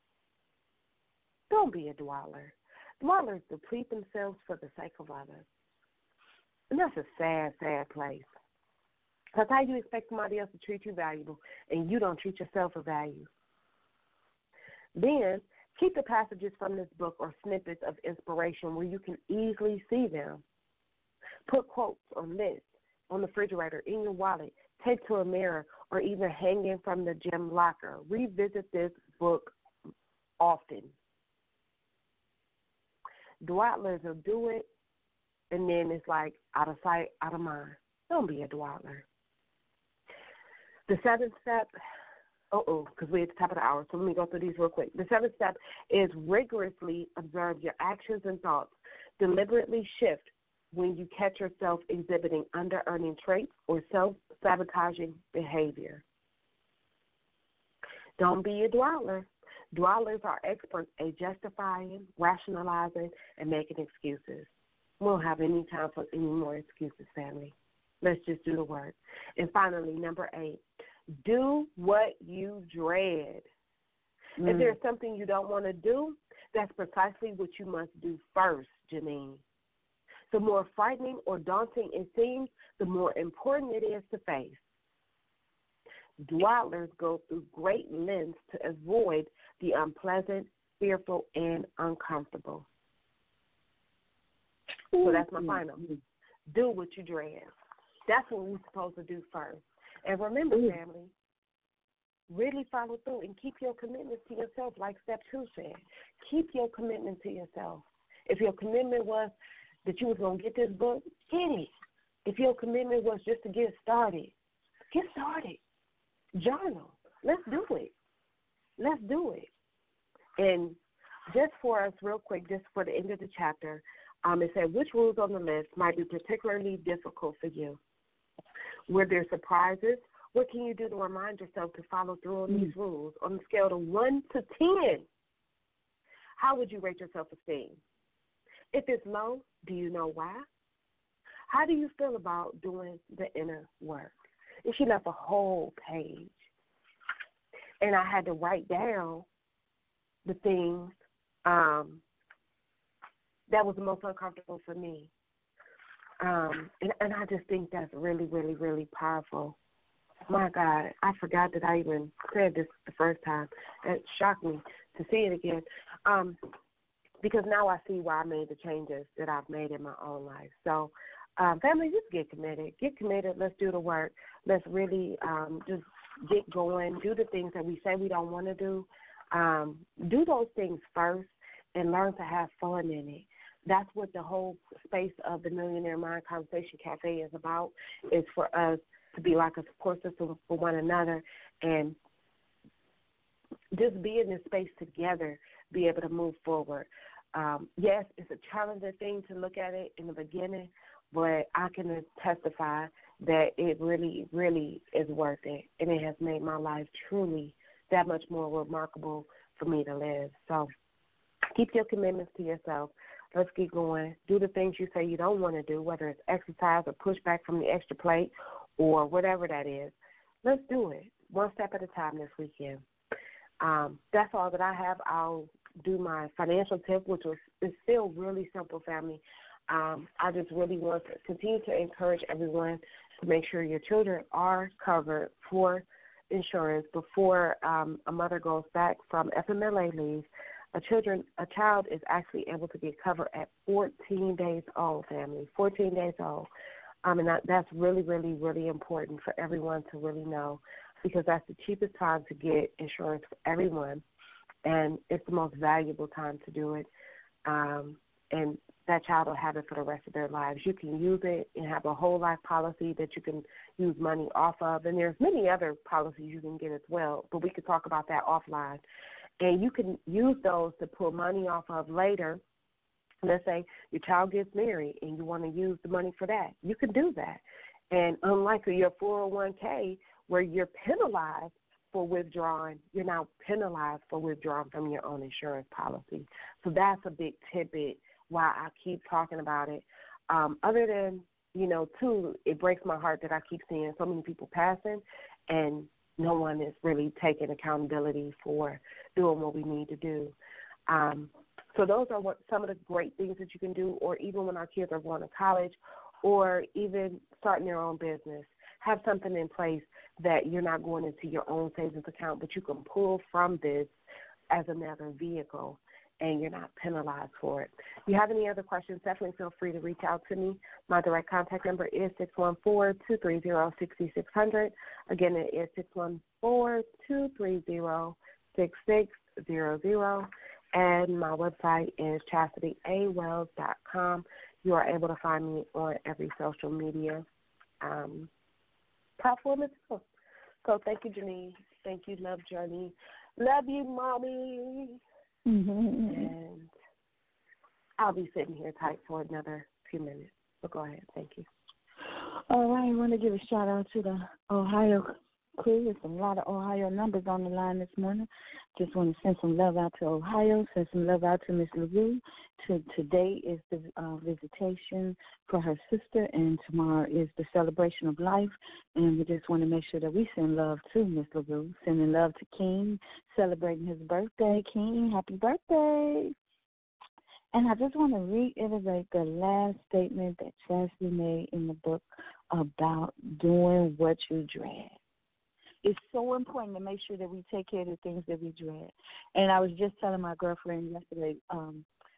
Don't be a dweller. Dwellers deplete themselves for the sake of others. And that's a sad, sad place. Because how you expect somebody else to treat you valuable and you don't treat yourself as value? Then keep the passages from this book or snippets of inspiration where you can easily see them. Put quotes or lists on the refrigerator, in your wallet, take to a mirror, or even hanging from the gym locker. Revisit this book often. Dwellers will do it, and then it's like out of sight, out of mind. Don't be a dweller. The seventh step, uh-oh, because we're at the top of the hour, so let me go through these real quick. The seventh step is rigorously observe your actions and thoughts. Deliberately shift when you catch yourself exhibiting under-earning traits or self-sabotaging behavior. Don't be a dweller. Dwellers are experts at justifying, rationalizing, and making excuses. We don't have any time for any more excuses, family. Let's just do the work. And finally, number eight, do what you dread. Mm. If there's something you don't want to do, that's precisely what you must do first, Janine. The more frightening or daunting it seems, the more important it is to face. Dwellers go through great lengths to avoid the unpleasant, fearful, and uncomfortable. So that's my final. Do what you dread. That's what we're supposed to do first. And remember, mm. family, really follow through and keep your commitments to yourself, like step two said. Keep your commitment to yourself. If your commitment was that you was going to get this book, get it. If your commitment was just to get started, get started. Journal. Let's do it. Let's do it. And just for us, real quick, just for the end of the chapter, um, it said, which rules on the list might be particularly difficult for you? Were there surprises? What can you do to remind yourself to follow through on mm. these rules? On a scale of one to ten, how would you rate your self-esteem? If it's low, do you know why? How do you feel about doing the inner work? And she left a whole page. And I had to write down the things um, that was the most uncomfortable for me. Um, and, and I just think that's really, really, really powerful. My God, I forgot that I even said this the first time. It shocked me to see it again. Um, because now I see why I made the changes that I've made in my own life. So, um, family, just get committed. Get committed. Let's do the work. Let's really um, just get going. Do the things that we say we don't want to do. Um, do those things first and learn to have fun in it. That's what the whole space of the Millionaire Mind Conversation Cafe is about, is for us to be like a support system for one another and just be in this space together, be able to move forward. Um, yes, it's a challenging thing to look at it in the beginning, but I can testify that it really, really is worth it, and it has made my life truly that much more remarkable for me to live. So keep your commitments to yourself. Let's get going. Do the things you say you don't want to do, whether it's exercise or push back from the extra plate or whatever that is. Let's do it one step at a time this weekend. Um, that's all that I have. I'll do my financial tip, which was, is still really simple, family. Um, I just really want to continue to encourage everyone to make sure your children are covered for insurance before um, a mother goes back from F M L A leave. A children, a child is actually able to get covered at fourteen days old, family, fourteen days old. Um, and that, that's really, really, really important for everyone to really know, because that's the cheapest time to get insurance for everyone, and it's the most valuable time to do it. Um, and that child will have it for the rest of their lives. You can use it and have a whole life policy that you can use money off of, and there's many other policies you can get as well, but we could talk about that offline. And you can use those to pull money off of later. Let's say your child gets married and you want to use the money for that. You can do that. And unlike your four oh one k where you're penalized for withdrawing, you're now penalized for withdrawing from your own insurance policy. So that's a big tidbit why I keep talking about it. Um, other than, you know, too, it breaks my heart that I keep seeing so many people passing and no one is really taking accountability for doing what we need to do. Um, so those are what some of the great things that you can do, or even when our kids are going to college or even starting their own business. Have something in place that you're not going into your own savings account, but you can pull from this as another vehicle, and you're not penalized for it. If you have any other questions, definitely feel free to reach out to me. My direct contact number is six one four, two three zero, six six zero zero. Again, it is six one four, two three zero, six six zero zero. And my website is chastity a wells dot com. You are able to find me on every social media um, platform as well. So thank you, Janine. Thank you, Love Journey. Love you, Mommy. Mm-hmm. And I'll be sitting here tight for another few minutes. So go ahead. Thank you. All right. I want to give a shout out to the Ohio crew. There's a lot of Ohio numbers on the line this morning. Just want to send some love out to Ohio, send some love out to Miss LaRue. To, today is the uh, visitation for her sister, and tomorrow is the celebration of life. And we just want to make sure that we send love to Miss LaRue, sending love to King, celebrating his birthday. King, happy birthday. And I just want to reiterate the last statement that Chastity made in the book about doing what you dread. It's so important to make sure that we take care of the things that we dread. And I was just telling my girlfriend yesterday, um,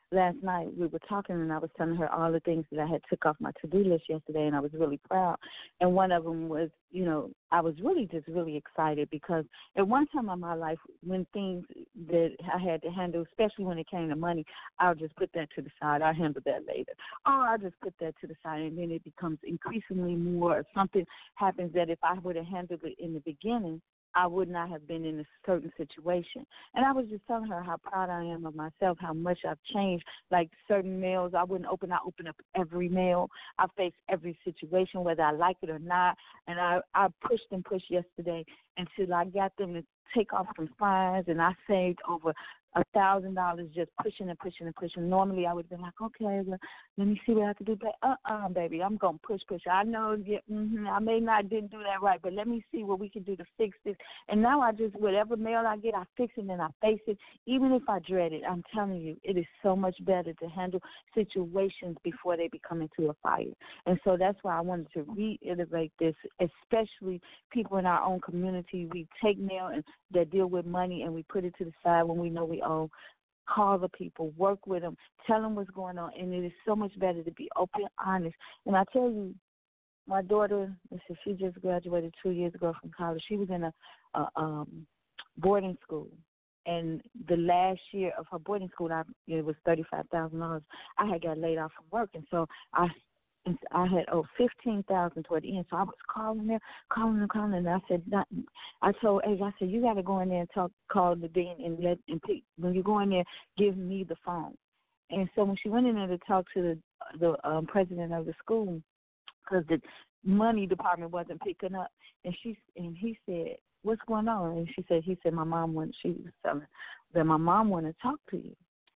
last night we were talking, and I was telling her all the things that I had took off my to-do list yesterday, and I was really proud. And one of them was, you know, I was really just really excited because at one time in my life, when things that I had to handle, especially when it came to money, I'll just put that to the side. I'll handle that later. Or I'll just put that to the side, and then it becomes increasingly more. Or something happens that if I would have handled it in the beginning, I would not have been in a certain situation. And I was just telling her how proud I am of myself, how much I've changed. Like certain mails, I wouldn't open. I open up every mail. I face every situation, whether I like it or not. And I, I pushed and pushed yesterday until I got them to take off some fines, and I saved over a thousand dollars just pushing and pushing and pushing. Normally I would have been like, okay, well, let me see what I have to do. But uh-uh, baby, I'm going to push, push. I know yeah, mm-hmm, I may not didn't do that right, but let me see what we can do to fix this. And now I just, whatever mail I get, I fix it and I face it. Even if I dread it, I'm telling you, it is so much better to handle situations before they become into a fire. And so that's why I wanted to reiterate this, especially people in our own community. We take mail and that deal with money and we put it to the side when we know we owe. Call the people, work with them, tell them what's going on, and it is so much better to be open, honest. And I tell you, my daughter, she just graduated two years ago from college. She was in a, a um, boarding school, and the last year of her boarding school, I, it was thirty-five thousand dollars. I had got laid off from work, and so I I had owed fifteen thousand toward the end. So I was calling them, calling them, calling them. And I said, not, I told Asia, I said, you got to go in there and talk, call the dean and let and pick. When you go in there, give me the phone. And so when she went in there to talk to the the um, president of the school, because the money department wasn't picking up, and she and he said, what's going on? And she said, he said, my mom wanted. She was telling that my mom wanted to talk to you.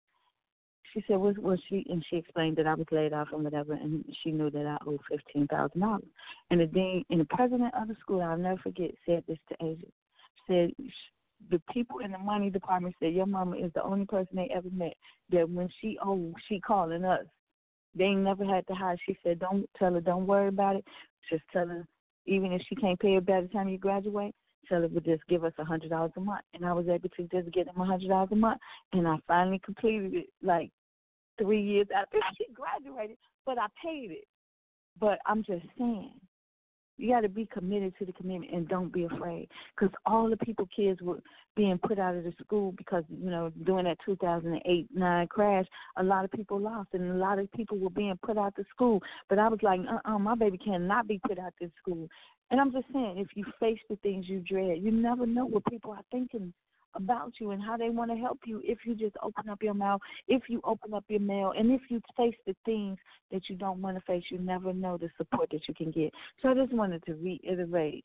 She said, "Was was she?" And she explained that I was laid off and whatever, and she knew that I owed fifteen thousand dollars. And the dean and the president of the school, I'll never forget, said this to Asia. Said the people in the money department said your mama is the only person they ever met that when she owed, she calling us. They ain't never had to hire. She said, "Don't tell her, don't worry about it. Just tell her, even if she can't pay it by the time you graduate, tell her to just give us a hundred dollars a month." And I was able to just get them a hundred dollars a month, and I finally completed it like three years after she graduated, but I paid it. But I'm just saying, you got to be committed to the commitment and don't be afraid, because all the people, kids were being put out of the school because, you know, during that two thousand eight nine crash, a lot of people lost and a lot of people were being put out of school. But I was like, uh-uh, my baby cannot be put out of school. And I'm just saying, if you face the things you dread, you never know what people are thinking about you and how they want to help you if you just open up your mouth, if you open up your mail, and if you face the things that you don't want to face. You never know the support that you can get. So I just wanted to reiterate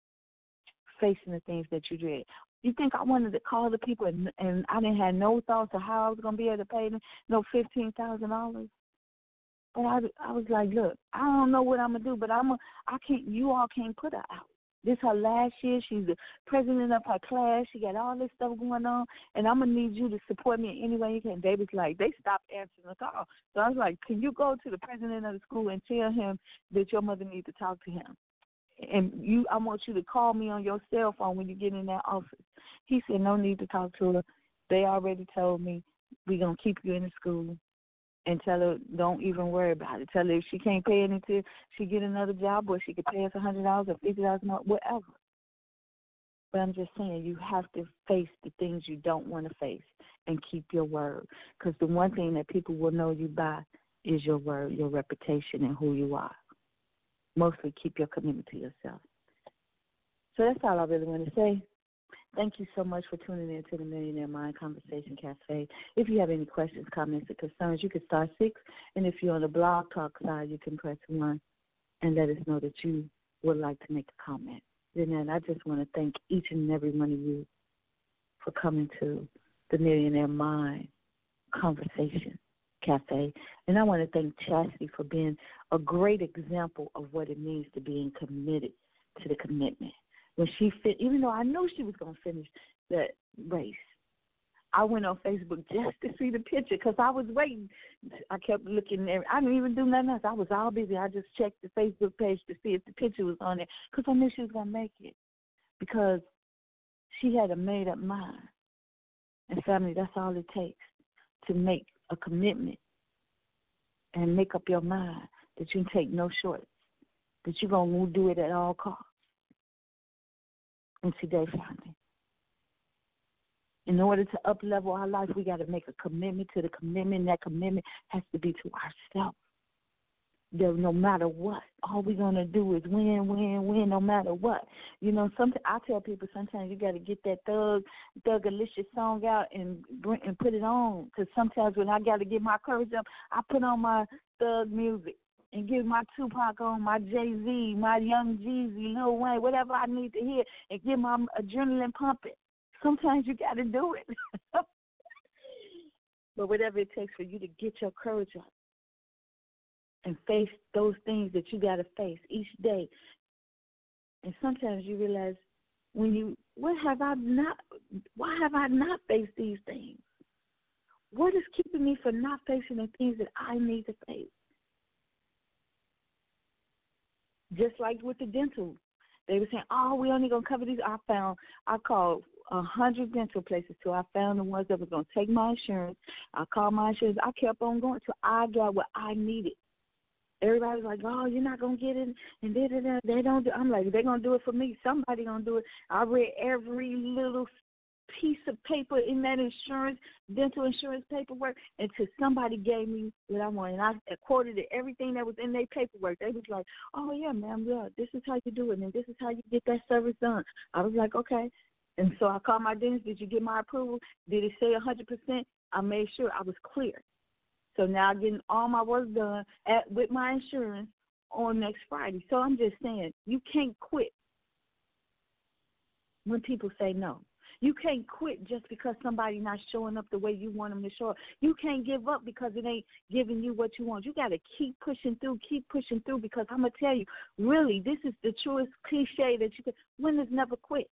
facing the things that you dread. You think I wanted to call the people and, and I didn't have no thoughts of how I was going to be able to pay them no fifteen thousand dollars? But I, I was like, look, I don't know what I'm going to do, but I'm a, I can't, you all can't put her out. This her last year. She's the president of her class. She got all this stuff going on, and I'm going to need you to support me in any way you can. They was like, they stopped answering the call. So I was like, can you go to the president of the school and tell him that your mother needs to talk to him? And you, I want you to call me on your cell phone when you get in that office. He said, no need to talk to her. They already told me we're going to keep you in the school. And tell her, don't even worry about it. Tell her if she can't pay it until she get another job, or she could pay us a hundred dollars or fifty dollars a month, whatever. But I'm just saying, you have to face the things you don't want to face and keep your word. Because the one thing that people will know you by is your word, your reputation, and who you are. Mostly keep your commitment to yourself. So that's all I really want to say. Thank you so much for tuning in to the Millionaire Mind Conversation Cafe. If you have any questions, comments, or concerns, you can star six. And if you're on the Blog Talk side, you can press one and let us know that you would like to make a comment. Then I just want to thank each and every one of you for coming to the Millionaire Mind Conversation Cafe. And I want to thank Chastity for being a great example of what it means to being committed to the commitment. When she fit, even though I knew she was going to finish that race, I went on Facebook just to see the picture because I was waiting. I kept looking there. I didn't even do nothing else. I was all busy. I just checked the Facebook page to see if the picture was on there because I knew she was going to make it, because she had a made-up mind. And family, that's all it takes, to make a commitment and make up your mind that you take no shorts, that you're going to do it at all costs. And today, family, in order to up-level our life, we got to make a commitment to the commitment. And that commitment has to be to ourselves. That no matter what, all we're going to do is win, win, win, no matter what. You know, sometimes I tell people sometimes you got to get that Thug, Thug-alicious song out and bring, and put it on. Because sometimes when I got to get my courage up, I put on my Thug music and get my Tupac on, my Jay-Z, my Young Jeezy, Lil Wayne, whatever I need to hear, and get my adrenaline pumping. Sometimes you got to do it. But whatever it takes for you to get your courage up and face those things that you got to face each day. And sometimes you realize when you, what have I not, why have I not faced these things? What is keeping me from not facing the things that I need to face? Just like with the dental, they were saying, oh, we only going to cover these. I found, I called a hundred dental places till I found the ones that was going to take my insurance. I called my insurance. I kept on going till I got what I needed. Everybody was like, oh, you're not going to get it. And da, da, da. They don't do I'm like, they're going to do it for me. Somebody going to do it. I read every little piece of paper in that insurance, dental insurance paperwork, until somebody gave me what I wanted. And I quoted it, everything that was in their paperwork. They was like, oh, yeah, ma'am, yeah, this is how you do it, and this is how you get that service done. I was like, okay. And so I called my dentist. Did you get my approval? Did it say one hundred percent? I made sure I was clear. So now I'm getting all my work done at, with my insurance on next Friday. So I'm just saying, you can't quit when people say no. You can't quit just because somebody not showing up the way you want them to show up. You can't give up because it ain't giving you what you want. You got to keep pushing through, keep pushing through, because I'm going to tell you, really, this is the truest cliche that you can, winners never quit.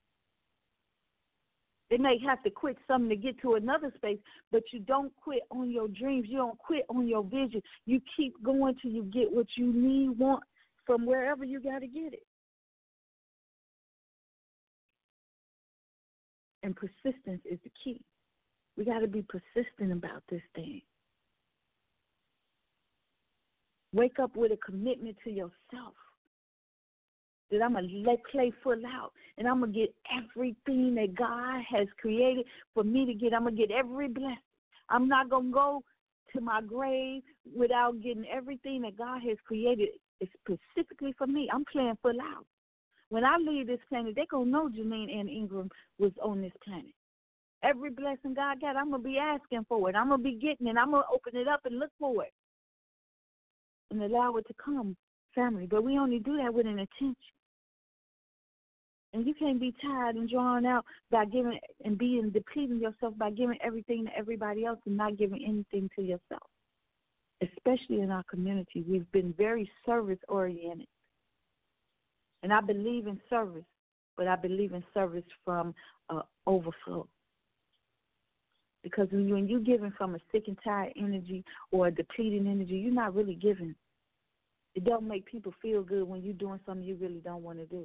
They may have to quit something to get to another space, but you don't quit on your dreams. You don't quit on your vision. You keep going till you get what you need, want from wherever you got to get it. And persistence is the key. We got to be persistent about this thing. Wake up with a commitment to yourself that I'm going to let play full out, and I'm going to get everything that God has created for me to get. I'm going to get every blessing. I'm not going to go to my grave without getting everything that God has created specifically for me. I'm playing full out. When I leave this planet, they're going to know Janine Ann Ingram was on this planet. Every blessing God got, I'm going to be asking for it. I'm going to be getting it. I'm going to open it up and look for it and allow it to come, family. But we only do that with an intention. And you can't be tired and drawn out by giving and being depleting yourself by giving everything to everybody else and not giving anything to yourself. Especially in our community, we've been very service-oriented. And I believe in service, but I believe in service from uh, overflow. Because when, you, when you're giving from a sick and tired energy or a depleting energy, you're not really giving. It don't make people feel good when you're doing something you really don't want to do.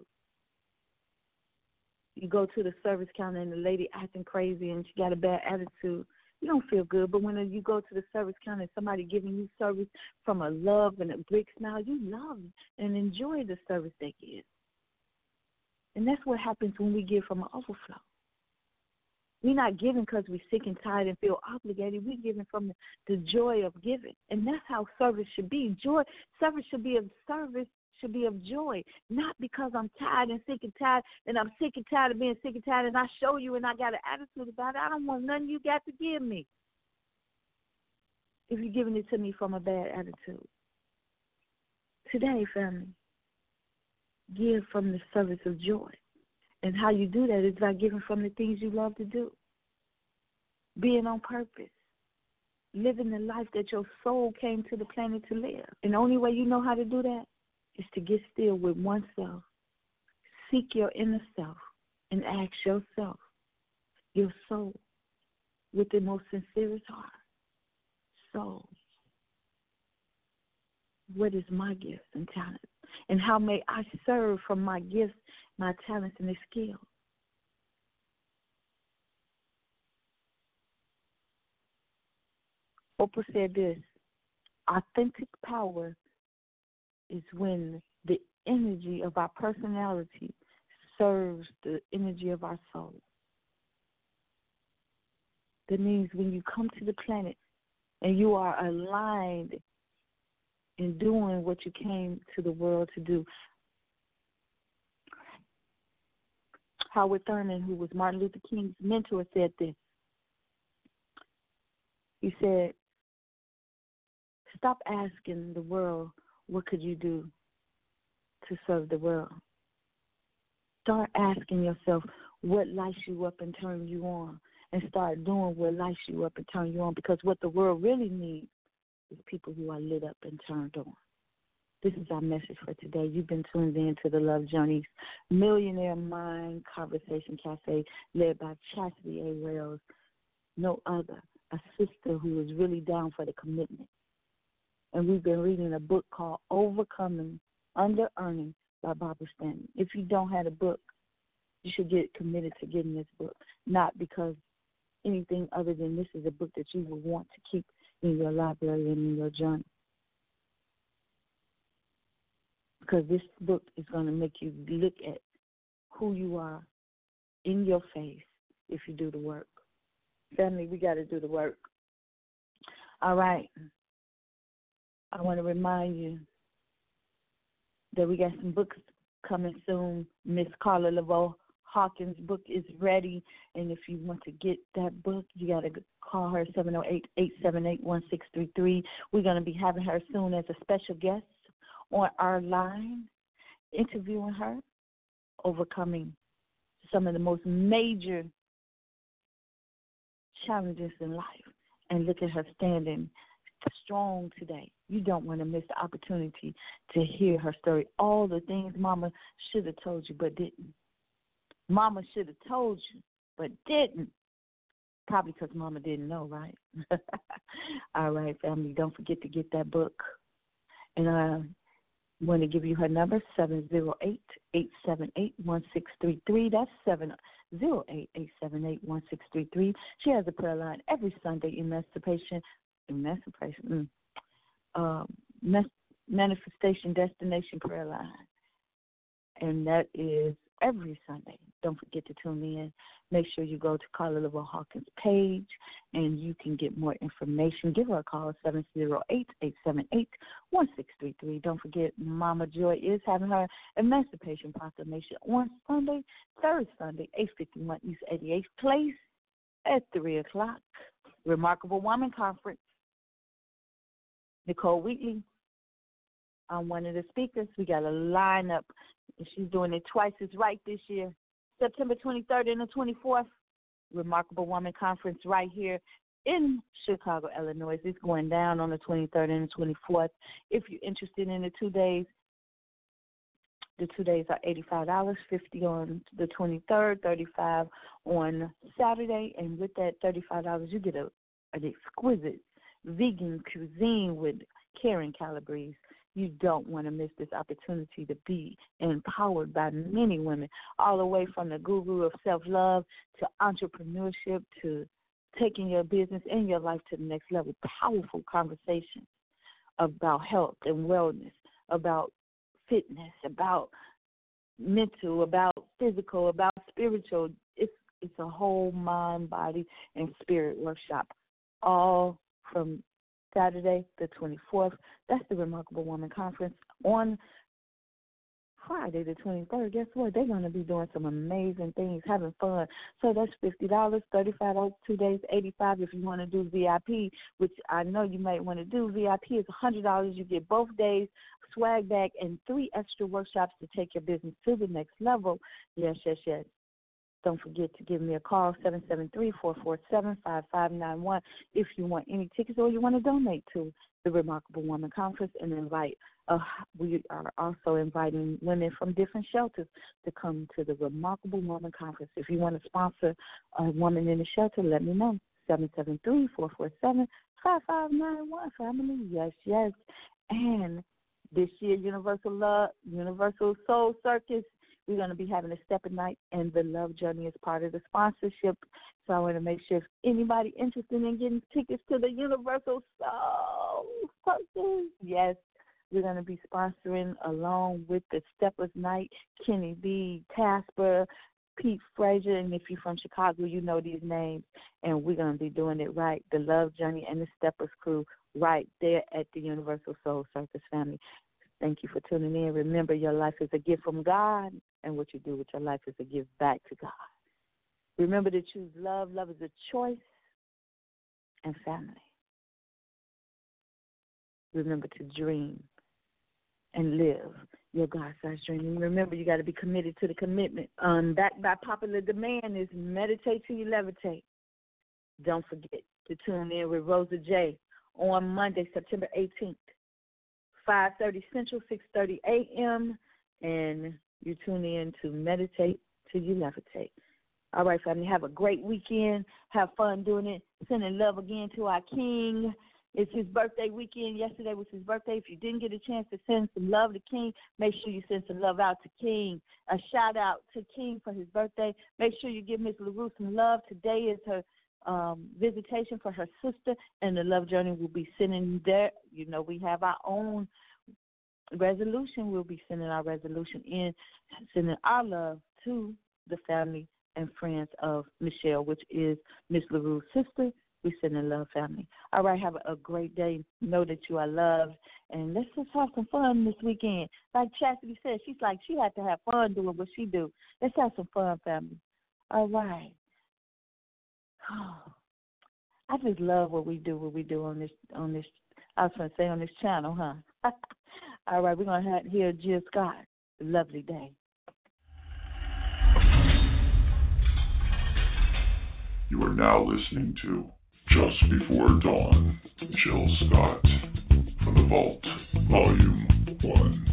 You go to the service counter and the lady acting crazy and she got a bad attitude. You don't feel good. But when you go to the service counter and somebody giving you service from a love and a big smile, you love and enjoy the service they give. And that's what happens when we give from an overflow. We're not giving because we're sick and tired and feel obligated. We're giving from the, the joy of giving. And that's how service should be. Joy, service should be of service, should be of joy, not because I'm tired and sick and tired, and I'm sick and tired of being sick and tired, and I show you and I got an attitude about it. I don't want nothing you got to give me if you're giving it to me from a bad attitude. Today, family, give from the service of joy. And how you do that is by giving from the things you love to do, being on purpose, living the life that your soul came to the planet to live. And the only way you know how to do that is to get still with oneself, seek your inner self, and ask yourself, your soul, with the most sincerest heart, soul, what is my gift and talent? And how may I serve from my gifts, my talents, and the skills? Oprah said this: authentic power is when the energy of our personality serves the energy of our soul. That means when you come to the planet and you are aligned in doing what you came to the world to do. Howard Thurman, who was Martin Luther King's mentor, said this. He said, stop asking the world, what could you do to serve the world? Start asking yourself what lights you up and turn you on, and start doing what lights you up and turn you on, because what the world really needs is people who are lit up and turned on. This is our message for today. You've been tuned in to the Love Journeys Millionaire Mind Conversation Cafe, led by Chastity A. Wells, no other, a sister who is really down for the commitment. And we've been reading a book called Overcoming Under Earning by Barbara Stanton. If you don't have a book, you should get committed to getting this book, not because anything other than this is a book that you will want to keep in your library and in your journal. Because this book is going to make you look at who you are in your face if you do the work. Family, we got to do the work. All right. I want to remind you that we got some books coming soon. Miss Carla Laveau Hawkins' book is ready, and if you want to get that book, you got to call her seven oh eight, eight seven eight, one six three three. We're going to be having her soon as a special guest on our line, interviewing her, overcoming some of the most major challenges in life, and look at her standing strong today. You don't want to miss the opportunity to hear her story. All the things Mama should have told you but didn't. Mama should have told you but didn't. Probably because Mama didn't know, right? All right, family, don't forget to get that book. And I want to give you her number, seven oh eight, eight seven eight, one six three three. That's seven oh eight, eight seven eight, one six three three. She has a prayer line every Sunday, Emancipation, Emancipation, mm, um, Manifestation Destination Prayer Line. And that is every Sunday. Don't forget to tune in. Make sure you go to Carla Laveau Hawkins' page, and you can get more information. Give her a call, seven oh eight, eight seven eight, one six three three. Don't forget, Mama Joy is having her Emancipation Proclamation on Sunday, third Sunday, eight fifty-one East eighty-eighth Place at three o'clock. Remarkable Woman Conference. Nicole Wheatley, I'm one of the speakers. We got a lineup, and she's doing it twice as right this year. September twenty-third and the twenty-fourth, Remarkable Woman Conference right here in Chicago, Illinois. It's going down on the twenty-third and the twenty-fourth. If you're interested in the two days, the two days are eighty-five dollars, fifty dollars on the twenty-third, thirty-five dollars on Saturday. And with that thirty-five dollars, you get a, an exquisite vegan cuisine with Karen Calabrese. You don't want to miss this opportunity to be empowered by many women, all the way from the guru of self-love to entrepreneurship to taking your business and your life to the next level. Powerful conversations about health and wellness, about fitness, about mental, about physical, about spiritual. It's, it's a whole mind, body, and spirit workshop, all from Saturday the twenty-fourth. That's the Remarkable Woman Conference. On Friday the twenty-third, guess what? They're going to be doing some amazing things, having fun. So that's fifty dollars, thirty-five dollars, two days, eighty-five dollars if you want to do V I P, which I know you might want to do. V I P is one hundred dollars. You get both days, swag bag, and three extra workshops to take your business to the next level. Yes, yes, yes. Don't forget to give me a call, seven seven three, four four seven, five five nine one, if you want any tickets or you want to donate to the Remarkable Woman Conference and invite. Uh, we are also inviting women from different shelters to come to the Remarkable Woman Conference. If you want to sponsor a woman in the shelter, let me know, seven seven three, four four seven, five five nine one, family. Yes, yes. And this year, Universal Love, Universal Soul Circus, we're going to be having a step at night, and the Love Journey is part of the sponsorship. So I want to make sure if anybody interested in getting tickets to the Universal Soul Circus, yes, we're going to be sponsoring along with the Steppers Night, Kenny B, Casper, Pete Frazier, and if you're from Chicago, you know these names, and we're going to be doing it right, the Love Journey and the Steppers crew right there at the Universal Soul Circus, family. Thank you for tuning in. Remember, your life is a gift from God, and what you do with your life is a gift back to God. Remember to choose love. Love is a choice, and family. Remember to dream and live your God-sized dream. And remember, you got to be committed to the commitment. Um, backed by popular demand is Meditate Till You Levitate. Don't forget to tune in with Rosa J on Monday, September eighteenth, five thirty Central, six thirty a.m., and you tune in to Meditate Till You Levitate. All right, family, have a great weekend. Have fun doing it. Sending love again to our King. It's his birthday weekend. Yesterday was his birthday. If you didn't get a chance to send some love to King, make sure you send some love out to King. A shout-out to King for his birthday. Make sure you give Miss LaRue some love. Today is her um, visitation for her sister, and the Love Journey will be sending there. You know, we have our own resolution. We'll be sending our resolution in, sending our love to the family and friends of Michelle, which is Miss LaRue's sister. We send in love, family. All right, have a great day. Know that you are loved. And let's just have some fun this weekend. Like Chastity said, she's like, she had to have fun doing what she do. Let's have some fun, family. All right. Oh, I just love what we do, what we do on this, on this, I was going to say on this channel, huh? All right, we're going to hear Jill Scott. Lovely day. You are now listening to Just Before Dawn, Jill Scott, from the Vault, Volume one.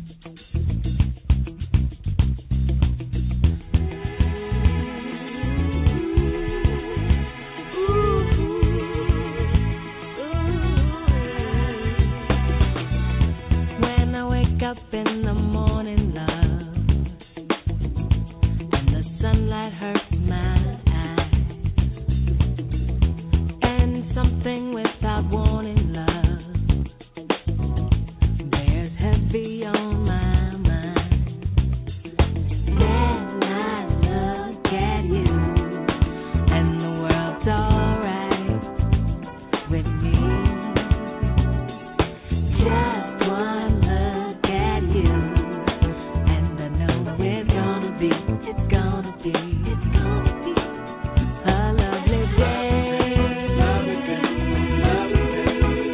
When I wake up in the morning, love, and the sunlight hurts my something without warning, love, bears heavy on my mind. Then I look at you, and the world's alright with me. Just one look at you, and I know it's gonna be, it's gonna be, it's gonna be a lovely day.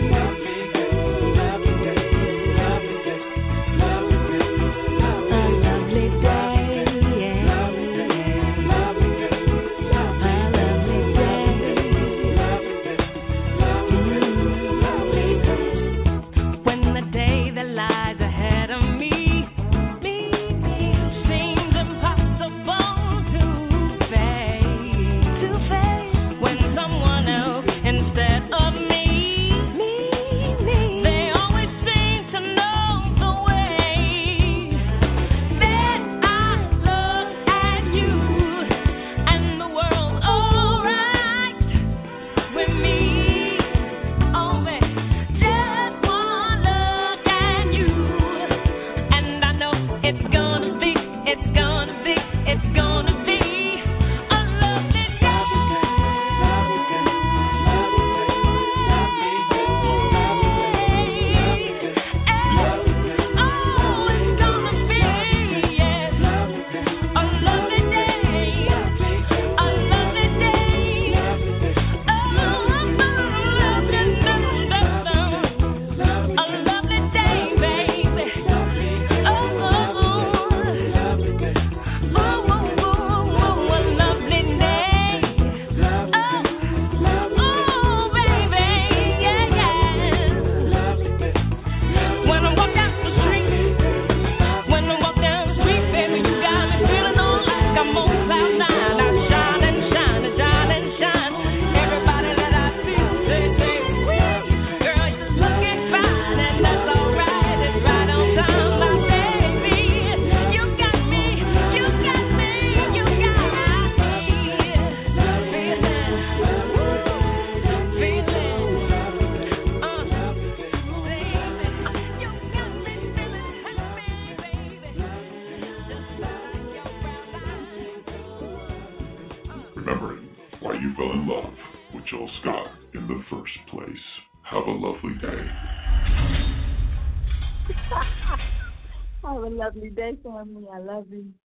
remembering why you fell in love with Jill Scott in the first place. Have a lovely day. Have a lovely day, family. I love you.